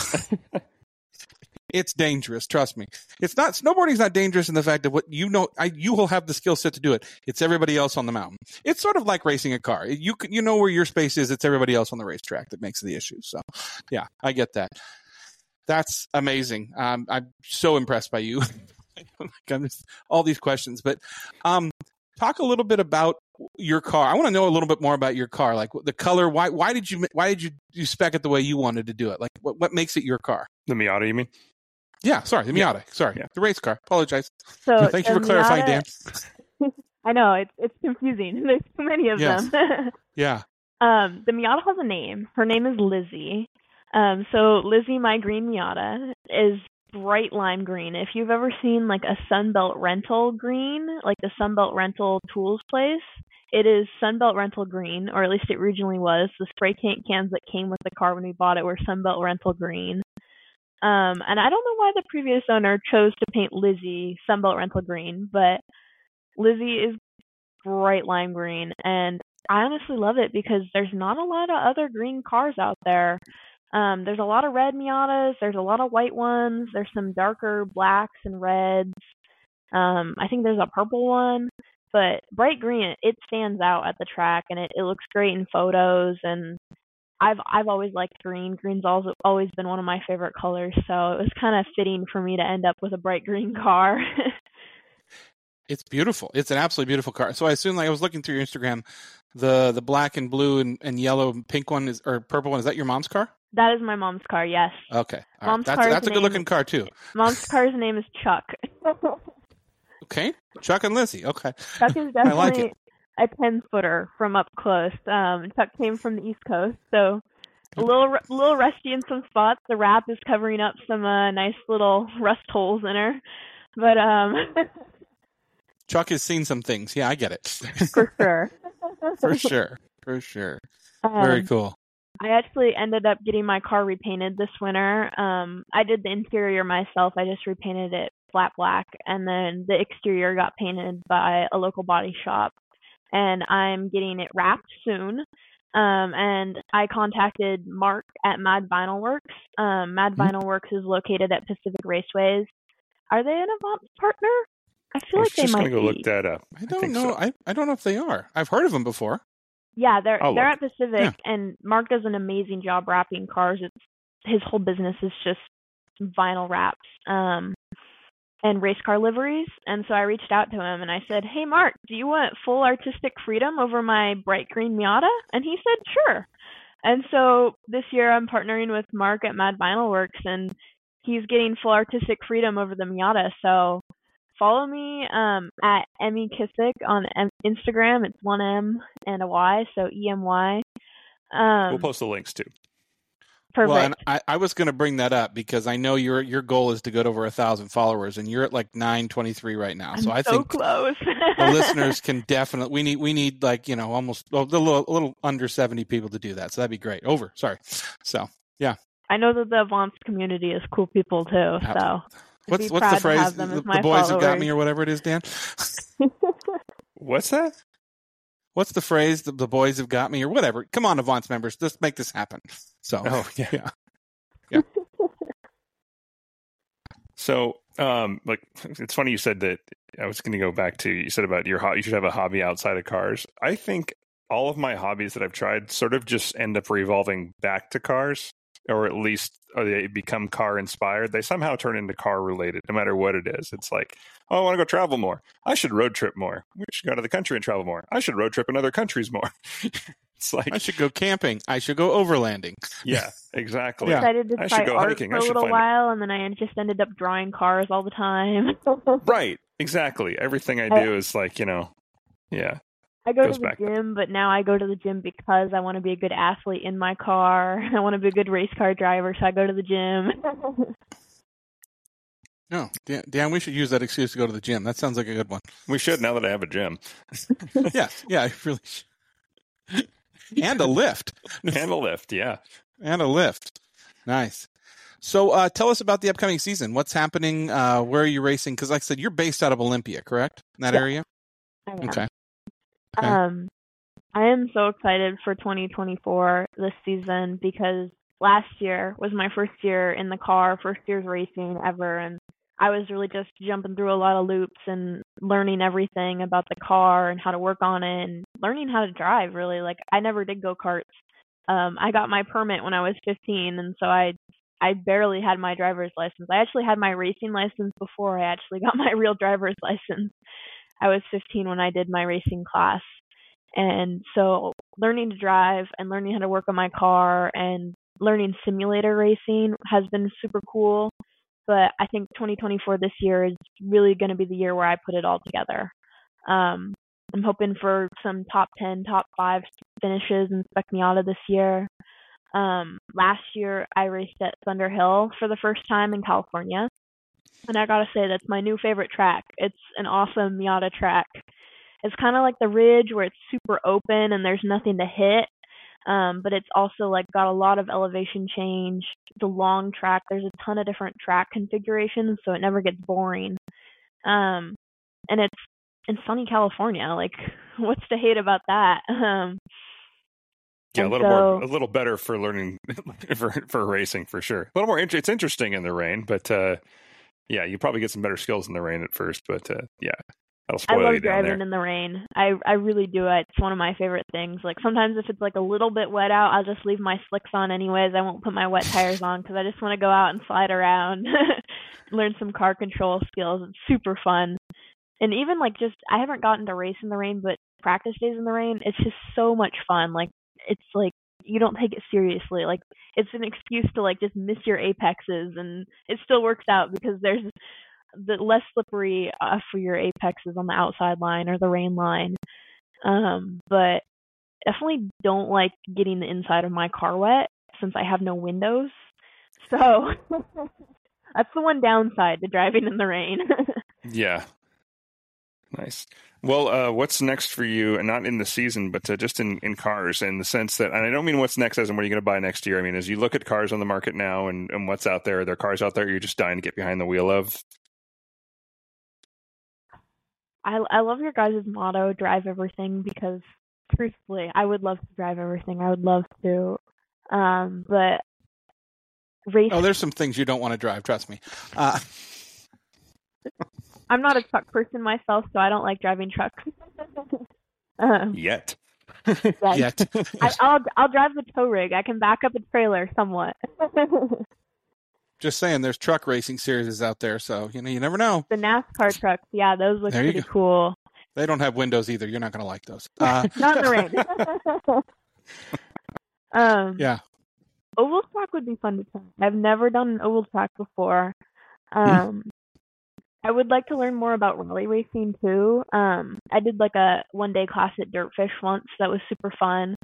It's dangerous. Trust me. It's not, snowboarding's not dangerous in the fact that you will have the skill set to do it. It's everybody else on the mountain. It's sort of like racing a car. You know where your space is. It's everybody else on the racetrack that makes the issue. So yeah, I get that. That's amazing. I'm so impressed by you. All these questions, but talk a little bit about your car. I want to know a little bit more about your car, the color. Why did you spec it the way you wanted to do it? What makes it your car? The Miata, you mean? Yeah, sorry, the Miata. Sorry, the race car. Apologize. So thank you for clarifying, Dan. I know it's confusing. There's too many of them. Yeah. The Miata has a name. Her name is Lizzie. So Lizzie, my green Miata, is bright lime green. If you've ever seen a Sunbelt Rental green, the Sunbelt Rental tools place, it is Sunbelt Rental green, or at least it originally was. The spray paint cans that came with the car when we bought it were Sunbelt Rental green. And I don't know why the previous owner chose to paint Lizzie Sunbelt Rental green, but Lizzie is bright lime green, and I honestly love it because there's not a lot of other green cars out there. There's a lot of red Miatas. There's a lot of white ones. There's some darker blacks and reds. I think there's a purple one. But bright green, it stands out at the track, and it looks great in photos. And I've always liked green. Green's always been one of my favorite colors, so it was kind of fitting for me to end up with a bright green car. It's beautiful. It's an absolutely beautiful car. So I assume, like, I was looking through your Instagram, the black and blue and yellow and pink one or purple one. Is that your mom's car? That is my mom's car, yes. Okay. All Mom's right. car's That's a good looking name- car too. Mom's car's name is Chuck. Okay. Chuck and Lizzie. Okay. Chuck is I like definitely a 10-footer from up close. Chuck came from the East Coast, so a little rusty in some spots. The wrap is covering up some nice little rust holes in her, but Chuck has seen some things. Yeah, I get it. for sure. For sure. For sure. Very cool. I actually ended up getting my car repainted this winter. I did the interior myself. I just repainted it flat black, and then the exterior got painted by a local body shop. And I'm getting it wrapped soon. And I contacted Mark at Mad Vinyl Works. Mad Vinyl Works is located at Pacific Raceways. Are they an Avance partner? I feel like they just might gonna go be. look that up. I don't think know. so. I don't know if they are. I've heard of them before. Yeah, they're I'll at Pacific, and Mark does an amazing job wrapping cars. His whole business is just vinyl wraps and race car liveries. And so I reached out to him and I said, "Hey, Mark, do you want full artistic freedom over my bright green Miata?" And he said, "Sure." And so this year I'm partnering with Mark at Mad Vinyl Works, and he's getting full artistic freedom over the Miata. So follow me at Emmy Kissick on Instagram. It's 1M and a Y, so EMY. We'll post the links too. Perfect. Well, and I was going to bring that up because I know your goal is to get over 1,000 followers, and you're at like 923 right now. So I think close. the listeners can definitely. We need like almost a little under 70 people to do that. So that'd be great. Sorry. So yeah. I know that the Avance community is cool people too. So what's the phrase? The boys have got me, or whatever it is, Dan. What's that? What's the phrase? The boys have got me, or whatever. Come on, Avance members, let's make this happen. So, yeah. So, like, it's funny you said that. I was going to go back to, you said about you should have a hobby outside of cars. I think all of my hobbies that I've tried sort of just end up revolving back to cars, or at least they become car inspired. They somehow turn into car related, no matter what it is. It's like, oh, I want to go travel more. I should road trip more. We should go to the country and travel more. I should road trip in other countries more. It's like, I should go camping. I should go overlanding. Yeah, exactly. I decided to I try should go art hiking. for I a should little find while, and then I just ended up drawing cars all the time. Right, exactly. Everything I do is like, yeah. I go to goes the back. gym, but now I go to the gym because I want to be a good athlete in my car. I want to be a good race car driver, so I go to the gym. No, Dan, we should use that excuse to go to the gym. That sounds like a good one. We should, now that I have a gym. Yeah, I really should. And a lift. And a lift, yeah. And a lift. Nice. So tell us about the upcoming season. What's happening? Where are you racing? Because like I said, you're based out of Olympia, correct? In that area? I am. Okay. I am so excited for 2024 this season because last year was my first year in the car, first year's racing ever, and I was really just jumping through a lot of loops and learning everything about the car and how to work on it and learning how to drive, really. Like, I never did go-karts. I got my permit when I was 15, and so I barely had my driver's license. I actually had my racing license before I actually got my real driver's license. I was 15 when I did my racing class. And so learning to drive and learning how to work on my car and learning simulator racing has been super cool. But I think 2024 this year is really going to be the year where I put it all together. I'm hoping for some top 10, top 5 finishes in Spec Miata this year. Last year, I raced at Thunder Hill for the first time in California. And I gotta say, that's my new favorite track. It's an awesome Miata track. It's kind of like the Ridge where it's super open and there's nothing to hit. But it's also like got a lot of elevation change. It's a long track. There's a ton of different track configurations, so it never gets boring. And it's in sunny California. Like, what's to hate about that? Yeah, a little better for learning for racing for sure. A little more. It's interesting in the rain, but yeah, you probably get some better skills in the rain at first. But yeah, That'll I spoil love you down driving there. in the rain. I really do. It's one of my favorite things. Like sometimes if it's like a little bit wet out, I'll just leave my slicks on anyways. I won't put my wet tires on because I just want to go out and slide around, learn some car control skills. It's super fun. And even like just I haven't gotten to race in the rain, but practice days in the rain, it's just so much fun. Like it's like you don't take it seriously. Like it's an excuse to like just miss your apexes, and it still works out because there's the less slippery for your apexes on the outside line or the rain line. But definitely don't like getting the inside of my car wet since I have no windows. So that's the one downside to driving in the rain. Yeah. Nice. Well, what's next for you, and not in the season, but just in cars, in the sense that, and I don't mean what's next as in what are you going to buy next year. I mean, as you look at cars on the market now and what's out there, are there cars out there you're just dying to get behind the wheel of? I love your guys' motto, drive everything, because truthfully, I would love to drive everything. I would love to. But race, Oh, there's some things you don't want to drive. Trust me. I'm not a truck person myself, so I don't like driving trucks. Yet. Yeah, Yet. I'll drive the tow rig. I can back up a trailer somewhat. Just saying, there's truck racing series out there, so you never know. The NASCAR trucks, yeah, those look There you pretty go. cool. They don't have windows either. You're not going to like those. Not in the rain. Yeah. Oval track would be fun to try. I've never done an oval track before. I would like to learn more about rally racing too. I did like a 1-day class at Dirtfish once. That was super fun.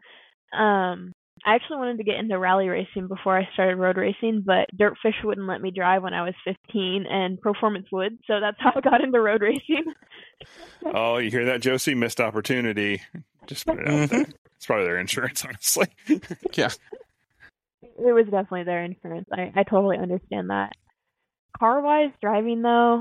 I actually wanted to get into rally racing before I started road racing, but Dirtfish wouldn't let me drive when I was 15, and Performance would, so that's how I got into road racing. Oh, you hear that, Josie? Missed opportunity. Just put it out there. It's probably their insurance, honestly. Yeah. It was definitely their insurance. I totally understand that. Car-wise, driving though,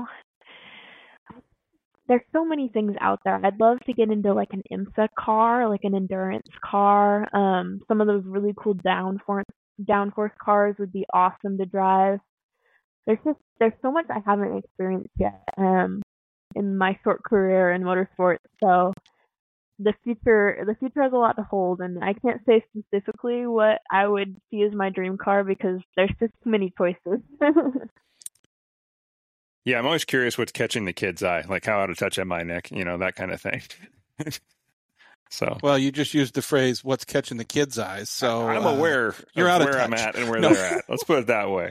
there's so many things out there. I'd love to get into like an IMSA car, like an endurance car. Some of those really cool downforce cars would be awesome to drive. There's so much I haven't experienced yet in my short career in motorsports. So the future has a lot to hold, and I can't say specifically what I would see as my dream car because there's just too many choices. Yeah, I'm always curious what's catching the kid's eye, like how out of touch am I, Nick? That kind of thing. So, Well, you just used the phrase "what's catching the kids' eyes," so I'm aware you're of out of where I'm touch. at and where No. they're at. Let's put it that way.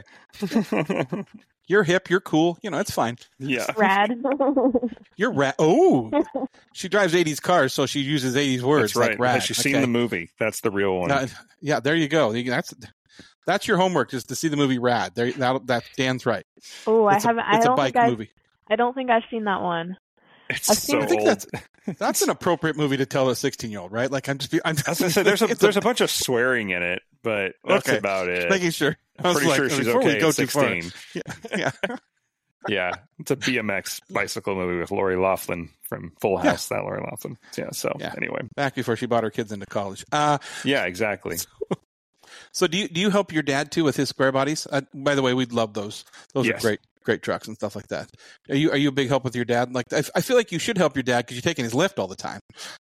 You're hip. You're cool. It's fine. Yeah. Rad. You're rad. Oh, she drives 80s cars, so she uses 80s words. That's right. Like rad. Has she seen the movie? That's the real one. Yeah, there you go. That's your homework, is to see the movie Rad. That's Dan's right. Oh, I It's haven't. a bike movie. I don't think I've seen that one. It's I've so seen- I think old. That's an appropriate movie to tell a 16-year-old, right? Like I'm I was gonna say there's a bunch of swearing in it, but that's Okay. about it. making sure. I I'm was pretty like, sure she's before we okay go at too far. 16. Yeah. Yeah, it's a BMX bicycle movie with Lori Loughlin from Full House. That Lori Loughlin. Yeah. So anyway, Back before she bought her kids into college. yeah, exactly. So do you help your dad too with his square bodies? By the way, we'd love those. Those Yes. are great trucks and stuff like that. Are you a big help with your dad? Like I feel like you should help your dad because you're taking his lift all the time.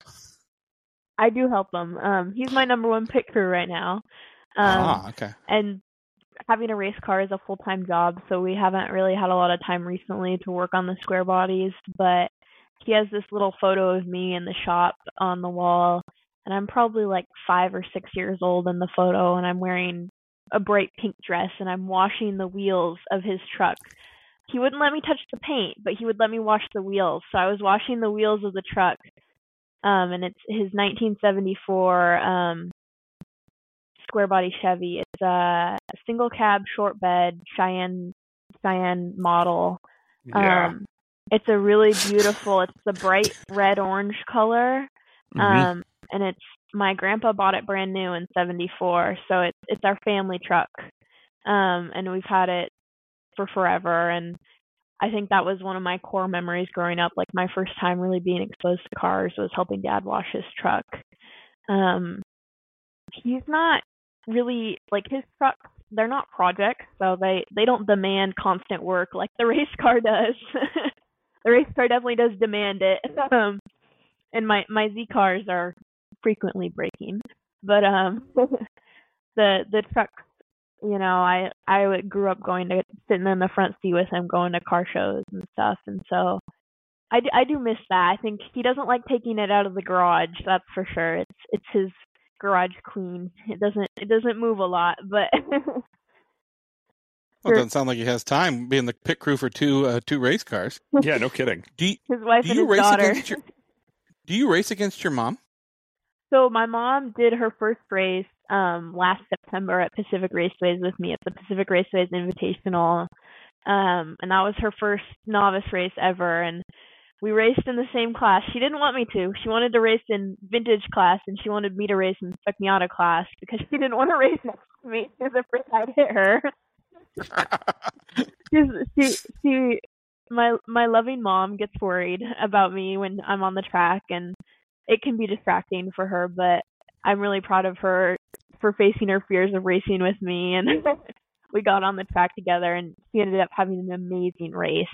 I do help him. He's my number one pit crew right now. Okay. And having a race car is a full-time job, so we haven't really had a lot of time recently to work on the square bodies, but he has this little photo of me in the shop on the wall, and I'm probably like 5 or 6 years old in the photo, and I'm wearing a bright pink dress, and I'm washing the wheels of his truck. He wouldn't let me touch the paint, but he would let me wash the wheels, so I was washing the wheels of the truck, and it's his 1974 square body Chevy. It's a single cab, short bed, Cheyenne model. Yeah. It's a really beautiful. It's the bright red orange color. Mhm. And it's my grandpa bought it brand new in '74, so it's our family truck. And we've had it for forever. And I think that was one of my core memories growing up. Like my first time really being exposed to cars was helping Dad wash his truck. He's not really like his trucks. They're not projects, so they don't demand constant work like the race car does. the race car definitely does demand it. And my Z cars are frequently breaking, but the trucks, I grew up sitting in the front seat with him, going to car shows and stuff, and so I do miss that. I think he doesn't like taking it out of the garage, that's for sure. It's his garage queen. It doesn't move a lot, but Well, it doesn't sound like he has time being the pit crew for two race cars. Yeah, no kidding. His wife and his daughter. Do you race against your mom? So my mom did her first race last September at Pacific Raceways with me at the Pacific Raceways Invitational. And that was her first novice race ever, and we raced in the same class. She didn't want me to. She wanted to race in vintage class, and she wanted me to race in Spec Miata class because she didn't want to race next to me. She was afraid I'd hit her. My loving mom gets worried about me when I'm on the track, and it can be distracting for her, but I'm really proud of her for facing her fears of racing with me, and we got on the track together, and she ended up having an amazing race.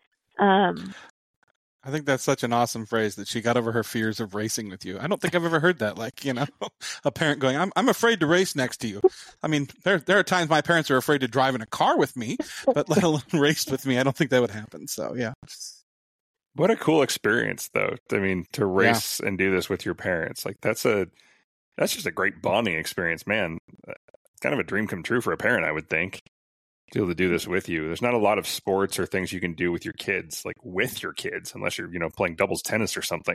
I think that's such an awesome phrase, that she got over her fears of racing with you. I don't think I've ever heard that. Like, a parent going, I'm afraid to race next to you. I mean, there are times my parents are afraid to drive in a car with me, but let alone race with me. I don't think that would happen. So, yeah. What a cool experience, though. I mean, to race and do this with your parents. Like, that's just a great bonding experience, man. Kind of a dream come true for a parent, I would think. To be able to do this with you. There's not a lot of sports or things you can do with your kids, unless you're, playing doubles tennis or something,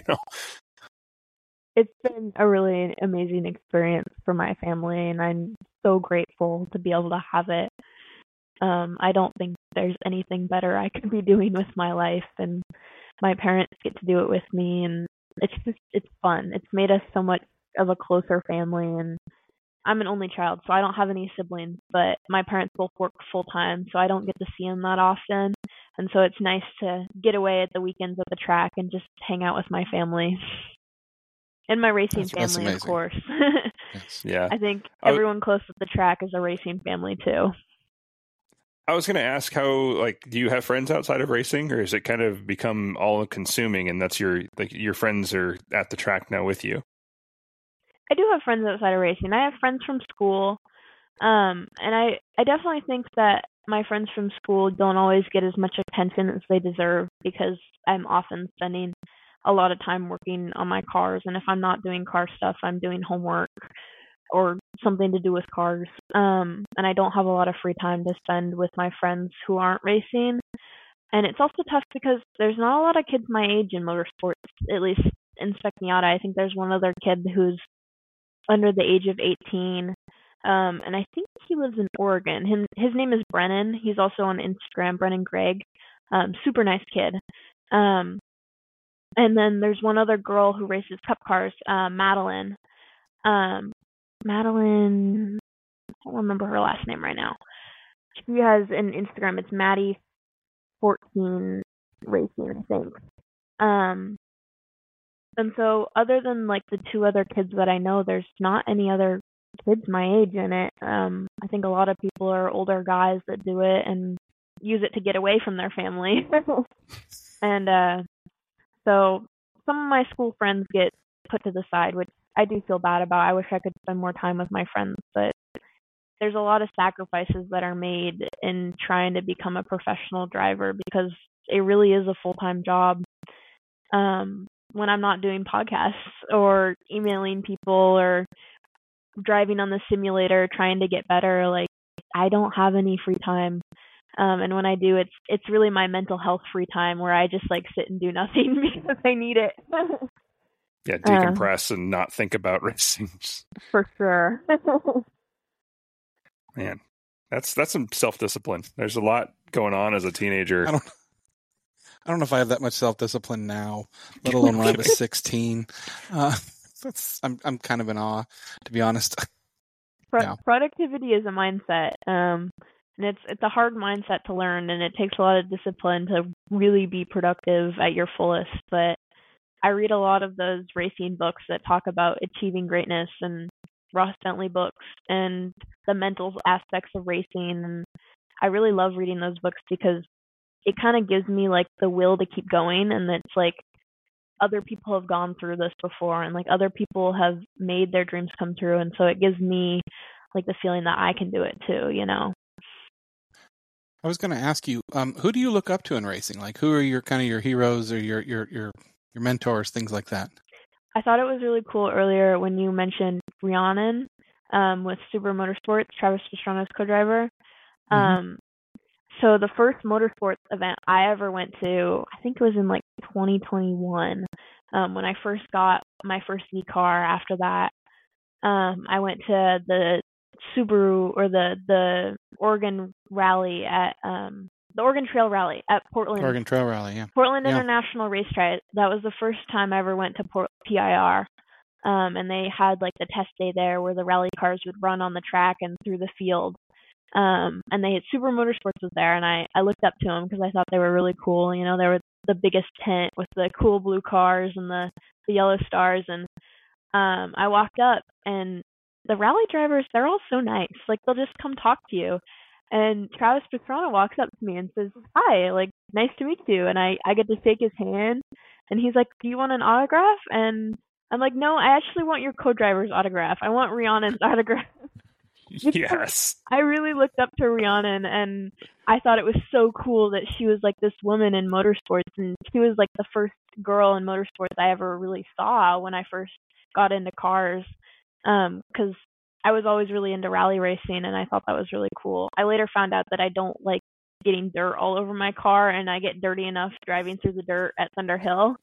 It's been a really amazing experience for my family, and I'm so grateful to be able to have it. I don't think there's anything better I could be doing with my life, and my parents get to do it with me, and it's fun. It's made us so much of a closer family, and I'm an only child, so I don't have any siblings, but my parents both work full-time, so I don't get to see them that often. And so it's nice to get away at the weekends at the track and just hang out with my family. And my racing family, of course. Yes. Yeah. I think everyone close to the track is a racing family, too. I was going to ask how, do you have friends outside of racing, or has it kind of become all-consuming, and that's your friends are at the track now with you? I do have friends outside of racing. I have friends from school, and I definitely think that my friends from school don't always get as much attention as they deserve, because I'm often spending a lot of time working on my cars, and if I'm not doing car stuff, I'm doing homework or something to do with cars, and I don't have a lot of free time to spend with my friends who aren't racing. And it's also tough because there's not a lot of kids my age in motorsports, at least in Spec Miata. I think there's one other kid who's under the age of 18, and I think he lives in Oregon. His name is Brennan. He's also on Instagram, Brennan Gregg. Super nice kid. And then there's one other girl who races cup cars, Madeline. Madeline, I don't remember her last name right now. She has an Instagram. It's Maddie14 Racing, I think. And so other than the two other kids that I know, there's not any other kids my age in it. I think a lot of people are older guys that do it and use it to get away from their family. And so some of my school friends get put to the side, which I do feel bad about. I wish I could spend more time with my friends, but there's a lot of sacrifices that are made in trying to become a professional driver, because it really is a full-time job. When I'm not doing podcasts or emailing people or driving on the simulator trying to get better, I don't have any free time. And when I do, it's really my mental health free time where I just sit and do nothing because I need it. Yeah, decompress and not think about racing. For sure. Man, that's some self-discipline. There's a lot going on as a teenager. I don't know if I have that much self-discipline now, let alone when I was 16. I'm kind of in awe, to be honest. Productivity is a mindset, and it's a hard mindset to learn, and it takes a lot of discipline to really be productive at your fullest. But I read a lot of those racing books that talk about achieving greatness, and Ross Bentley books, and the mental aspects of racing, and I really love reading those books because it kind of gives me like the will to keep going, and it's like other people have gone through this before, and like other people have made their dreams come true, and so it gives me like the feeling that I can do it too, you know. I was going to ask you, who do you look up to in racing? Like, who are your kind of your heroes or your mentors, things like that? I thought it was really cool earlier when you mentioned Rhiannon with Super Motorsports, Travis Pastrana's co-driver. So the first motorsports event I ever went to, I think it was in like 2021, when I first got my first V car. After that, I went to the Subaru or the Oregon rally at the Oregon Trail Rally at Portland. Oregon Trail Rally, yeah. Portland Yeah. International Racetrack. That was the first time I ever went to PIR. And they had like the test day there where the rally cars would run on the track and through the field. And they had Super Motorsports was there, and I looked up to them because I thought they were really cool. You know, they were the biggest tent with the cool blue cars and the yellow stars. And I walked up, and the rally drivers, they're all so nice. Like, they'll just come talk to you. And Travis Pastrana walks up to me and says, "Hi, like, nice to meet you." And I get to shake his hand, and he's like, "Do you want an autograph?" And I'm like, "No, I actually want your co-driver's autograph. I want Rhiannon's autograph." Yes. I really looked up to Rhiannon, and I thought it was so cool that she was like this woman in motorsports, and she was like the first girl in motorsports I ever really saw when I first got into cars, because I was always really into rally racing, and I thought that was really cool. I later found out that I don't like getting dirt all over my car, and I get dirty enough driving through the dirt at Thunder Hill.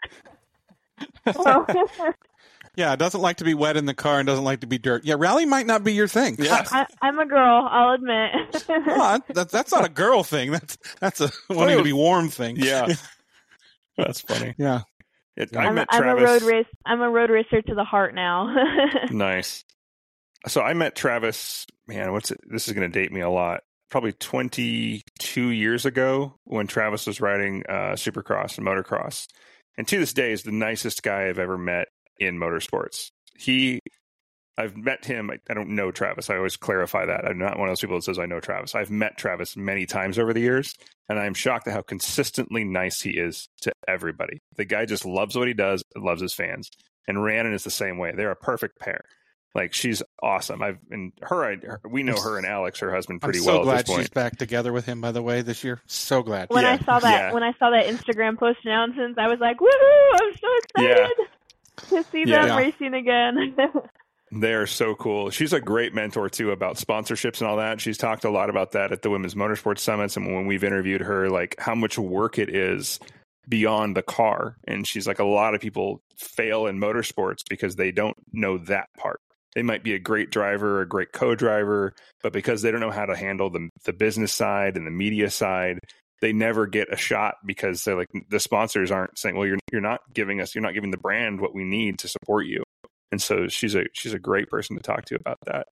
So, Yeah, it doesn't like to be wet in the car and doesn't like to be dirt. Yeah, rally might not be your thing. Yeah. I'm a girl, I'll admit. No, that's not a girl thing. That's a wanting to be warm thing. Yeah. That's funny. Yeah. I'm met a Travis. I'm a road racer to the heart now. Nice. So I met Travis, man, this is going to date me a lot. Probably 22 years ago when Travis was riding Supercross and motocross. And to this day is the nicest guy I've ever met in motorsports. I've met him. I don't know Travis. I always clarify that. I'm not one of those people that says I know Travis. I've met Travis many times over the years, and I'm shocked at how consistently nice he is to everybody. The guy just loves what he does, loves his fans. And Rhiannon is the same way. They're a perfect pair. Like, she's awesome. We know her and Alex, her husband, pretty I'm so well at glad this point. she's back together with him, by the way, this year. So glad. When Yeah, I saw that Instagram post announcements, I was like, "Woohoo! I'm so excited to see them racing again." They're so cool. She's a great mentor, too, about sponsorships and all that. She's talked a lot about that at the Women's Motorsports Summits, and when we've interviewed her, like, how much work it is beyond the car. And she's like, a lot of people fail in motorsports because they don't know that part. They might be a great driver, a great co-driver, but because they don't know how to handle the business side and the media side, they never get a shot because they're like, the sponsors aren't saying, well, you're not giving the brand what we need to support you. And so she's a great person to talk to about that.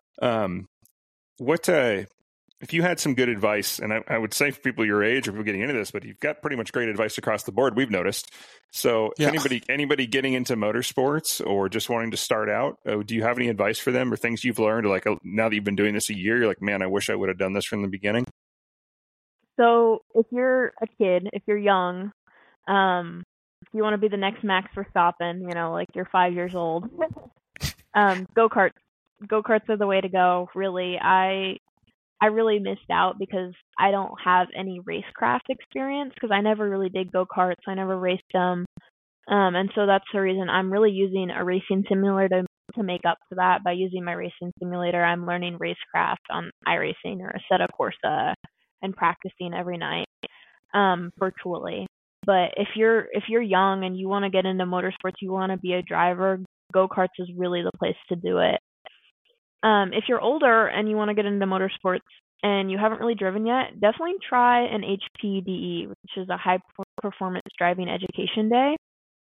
If you had some good advice, and I would say for people your age or people getting into this, but you've got pretty much great advice across the board, we've noticed. So if anybody getting into motorsports or just wanting to start out, do you have any advice for them or things you've learned? Or like, now that you've been doing this a year, you're like, man, I wish I would have done this from the beginning. So if you're a kid, if you're young, if you want to be the next Max Verstappen, you know, like you're 5 years old, go-karts are the way to go. Really, I really missed out because I don't have any racecraft experience because I never really did go-karts. I never raced them. And so that's the reason I'm really using a racing simulator to make up for that. By using my racing simulator, I'm learning racecraft on iRacing or Assetto Corsa and practicing every night virtually. But if you're young and you want to get into motorsports, you want to be a driver, go-karts is really the place to do it. If you're older and you want to get into motorsports and you haven't really driven yet, definitely try an HPDE, which is a high performance driving education day.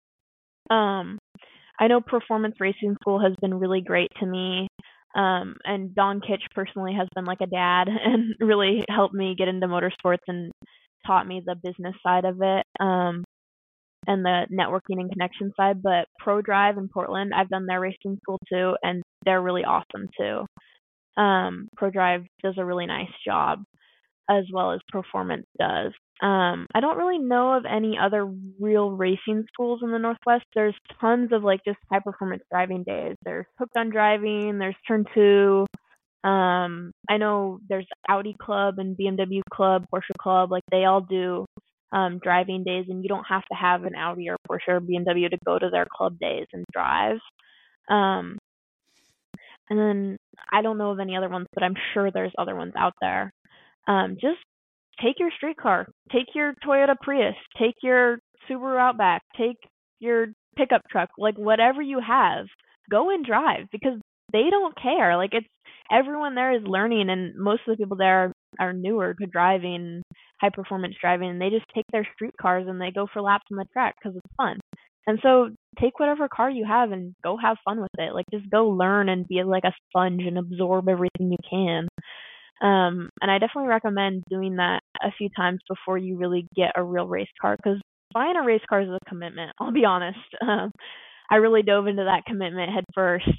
I know Performance Racing School has been really great to me. And Don Kitch personally has been like a dad and really helped me get into motorsports and taught me the business side of it, and the networking and connection side. But ProDrive in Portland, I've done their racing school too, and they're really awesome too. ProDrive does a really nice job, as well as Performance does. I don't really know of any other real racing schools in the Northwest. There's tons of like just high performance driving days. There's Hooked on Driving, there's Turn 2. I know there's Audi Club and BMW Club, Porsche Club, like they all do driving days, and you don't have to have an Audi or Porsche or BMW to go to their club days and drive. Um, and then I don't know of any other ones, but I'm sure there's other ones out there. Just take your streetcar, take your Toyota Prius, take your Subaru Outback, take your pickup truck, like whatever you have, go and drive, because they don't care. Like it's everyone there is learning, and most of the people there are newer to driving, high performance driving, and they just take their street cars and they go for laps on the track because it's fun. And so take whatever car you have and go have fun with it. Like just go learn and be like a sponge and absorb everything you can. And I definitely recommend doing that a few times before you really get a real race car, because buying a race car is a commitment. I'll be honest. I really dove into that commitment head first.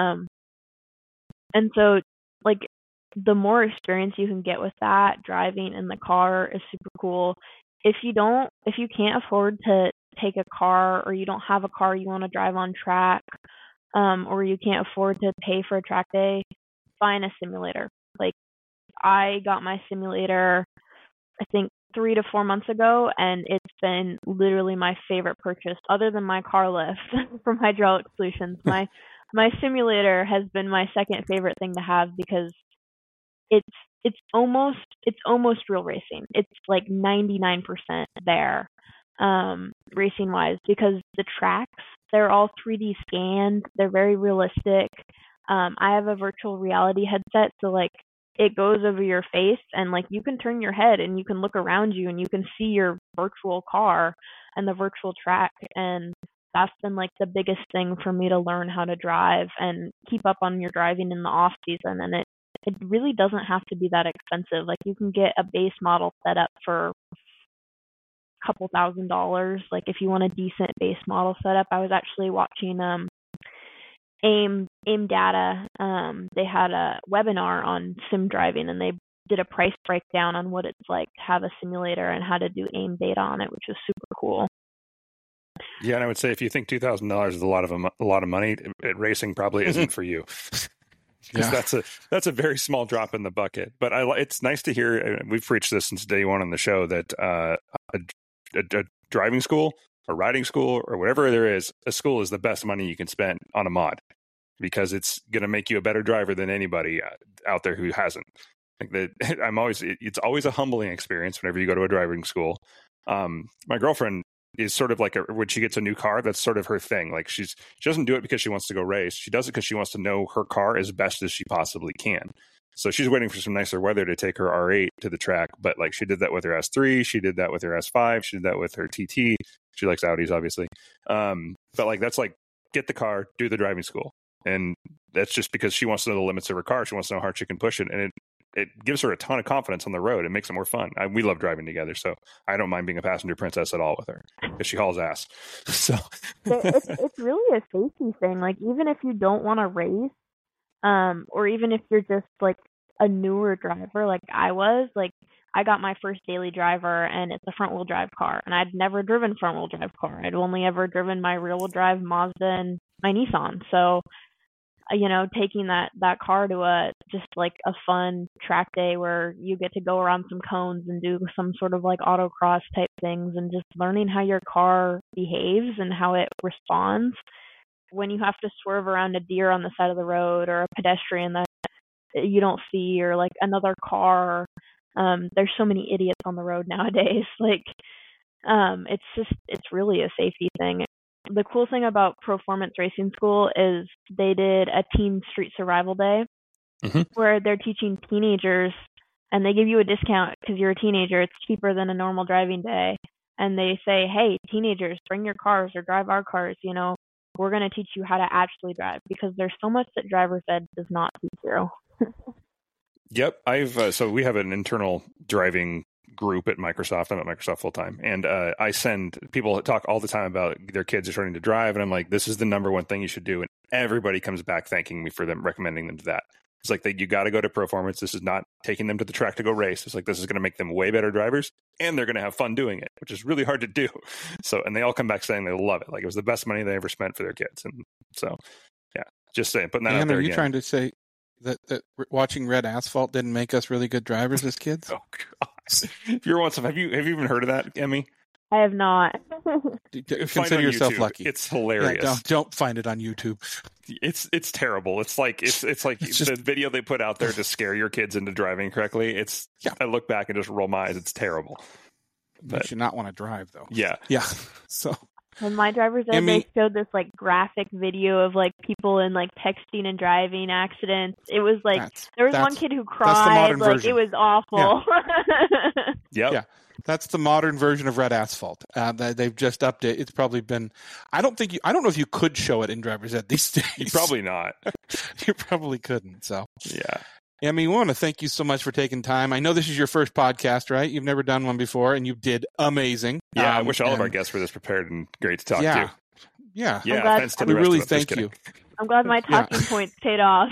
And so like the more experience you can get with that, driving in the car is super cool. If you can't afford to take a car, or you don't have a car you want to drive on track, or you can't afford to pay for a track day, find a simulator. Like I got my simulator, I think 3 to 4 months ago, and it's been literally my favorite purchase other than my car lift from Hydraulic Solutions. My simulator has been my second favorite thing to have, because it's almost real racing. It's like 99% there, racing wise, because the tracks, they're all 3D scanned. They're very realistic. I have a virtual reality headset, so like it goes over your face, and like you can turn your head and you can look around you and you can see your virtual car and the virtual track. And that's been like the biggest thing for me to learn how to drive and keep up on your driving in the off season. And it really doesn't have to be that expensive. Like you can get a base model set up for a couple $1,000. Like if you want a decent base model setup. I was actually watching AIM Data. They had a webinar on sim driving, and they did a price breakdown on what it's like to have a simulator and how to do AIM data on it, which was super cool. Yeah, and I would say if you think $2,000 is a lot of money, racing probably isn't for you. Because that's a very small drop in the bucket. But it's nice to hear. We've preached this since day one on the show that a driving school, a riding school, or whatever there is, a school is the best money you can spend on a mod, because it's going to make you a better driver than anybody out there who hasn't. Like it's always a humbling experience whenever you go to a driving school. My girlfriend is sort of like when she gets a new car, that's sort of her thing. Like she doesn't do it because she wants to go race. She does it because she wants to know her car as best as she possibly can. So she's waiting for some nicer weather to take her R8 to the track. But like she did that with her S3, she did that with her S5, she did that with her TT. She likes Audis, obviously. But like that's like get the car, do the driving school, and that's just because she wants to know the limits of her car. She wants to know how hard she can push it, and it gives her a ton of confidence on the road. It makes it more fun. We love driving together, so I don't mind being a passenger princess at all with her because she hauls ass. So it's really a safety thing. Like even if you don't want to race, or even if you're just like a newer driver, like I was, like I got my first daily driver, and it's a front wheel drive car, and I'd never driven front wheel drive car. I'd only ever driven my rear wheel drive Mazda and my Nissan. So taking that car to just like a fun track day where you get to go around some cones and do some sort of like autocross type things, and just learning how your car behaves and how it responds when you have to swerve around a deer on the side of the road, or a pedestrian that you don't see, or like another car. There's so many idiots on the road nowadays. Like, it's really a safety thing. The cool thing about Performance Racing School is they did a teen street survival day, where they're teaching teenagers, and they give you a discount because you're a teenager. It's cheaper than a normal driving day. And they say, hey, teenagers, bring your cars or drive our cars. We're going to teach you how to actually drive, because there's so much that driver's ed does not teach you. Yep. So we have an internal driving group at Microsoft. I'm at Microsoft full time, and I send people talk all the time about their kids are starting to drive, and I'm like, this is the number one thing you should do, and everybody comes back thanking me for them recommending them to that. It's like you got to go to Performance. This is not taking them to the track to go race. It's like this is going to make them way better drivers, and they're going to have fun doing it, which is really hard to do. So, and they all come back saying they love it. Like it was the best money they ever spent for their kids. And so, yeah, just saying, putting that out there. Are you again. trying to say that watching Red Asphalt didn't make us really good drivers as kids? Oh gosh! If you're have you even heard of that, Emmy? I have not. Consider yourself YouTube. lucky. It's hilarious. Yeah, don't find it on YouTube. It's terrible. It's like the video they put out there to scare your kids into driving correctly. I look back and just roll my eyes. It's terrible. But, you should not want to drive though. Yeah. So when my driver's ed, they showed this like graphic video of like people in like texting and driving accidents. It was like there was one kid who cried. Like version. It was awful. Yeah. Yeah. That's the modern version of Red Asphalt. They've just updated. It's probably been. I don't know if you could show it in driver's ed these days. Probably not. You probably couldn't. So yeah. Emmy, we want to thank you so much for taking time. I know this is your first podcast, right? You've never done one before, and you did amazing. Yeah, I wish all of our guests were this prepared and great to talk to. Yeah. Thanks to the we rest really of us. thank you. I'm glad my talking points paid off.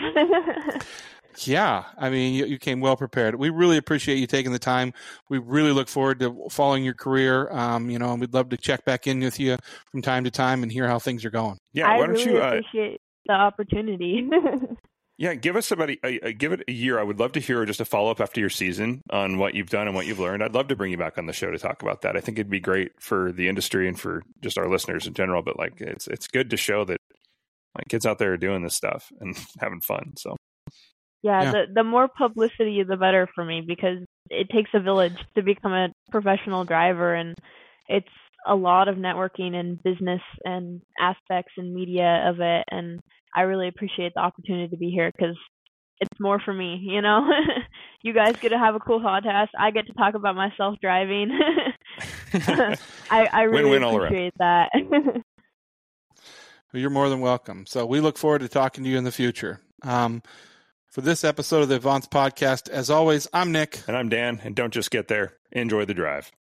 Yeah, I mean, you came well prepared. We really appreciate you taking the time. We really look forward to following your career. And we'd love to check back in with you from time to time and hear how things are going. Yeah, why don't you appreciate the opportunity. Yeah, give us give it a year. I would love to hear just a follow up after your season on what you've done and what you've learned. I'd love to bring you back on the show to talk about that. I think it'd be great for the industry and for just our listeners in general. But like, it's good to show that like kids out there are doing this stuff and having fun. So. Yeah, the more publicity, the better for me, because it takes a village to become a professional driver, and it's a lot of networking and business and aspects and media of it, and I really appreciate the opportunity to be here because it's more for me, you know? You guys get to have a cool podcast. I get to talk about myself driving. I really win-win appreciate that. Well, you're more than welcome. So we look forward to talking to you in the future. For this episode of the Avance Podcast, as always, I'm Nick. And I'm Dan. And don't just get there. Enjoy the drive.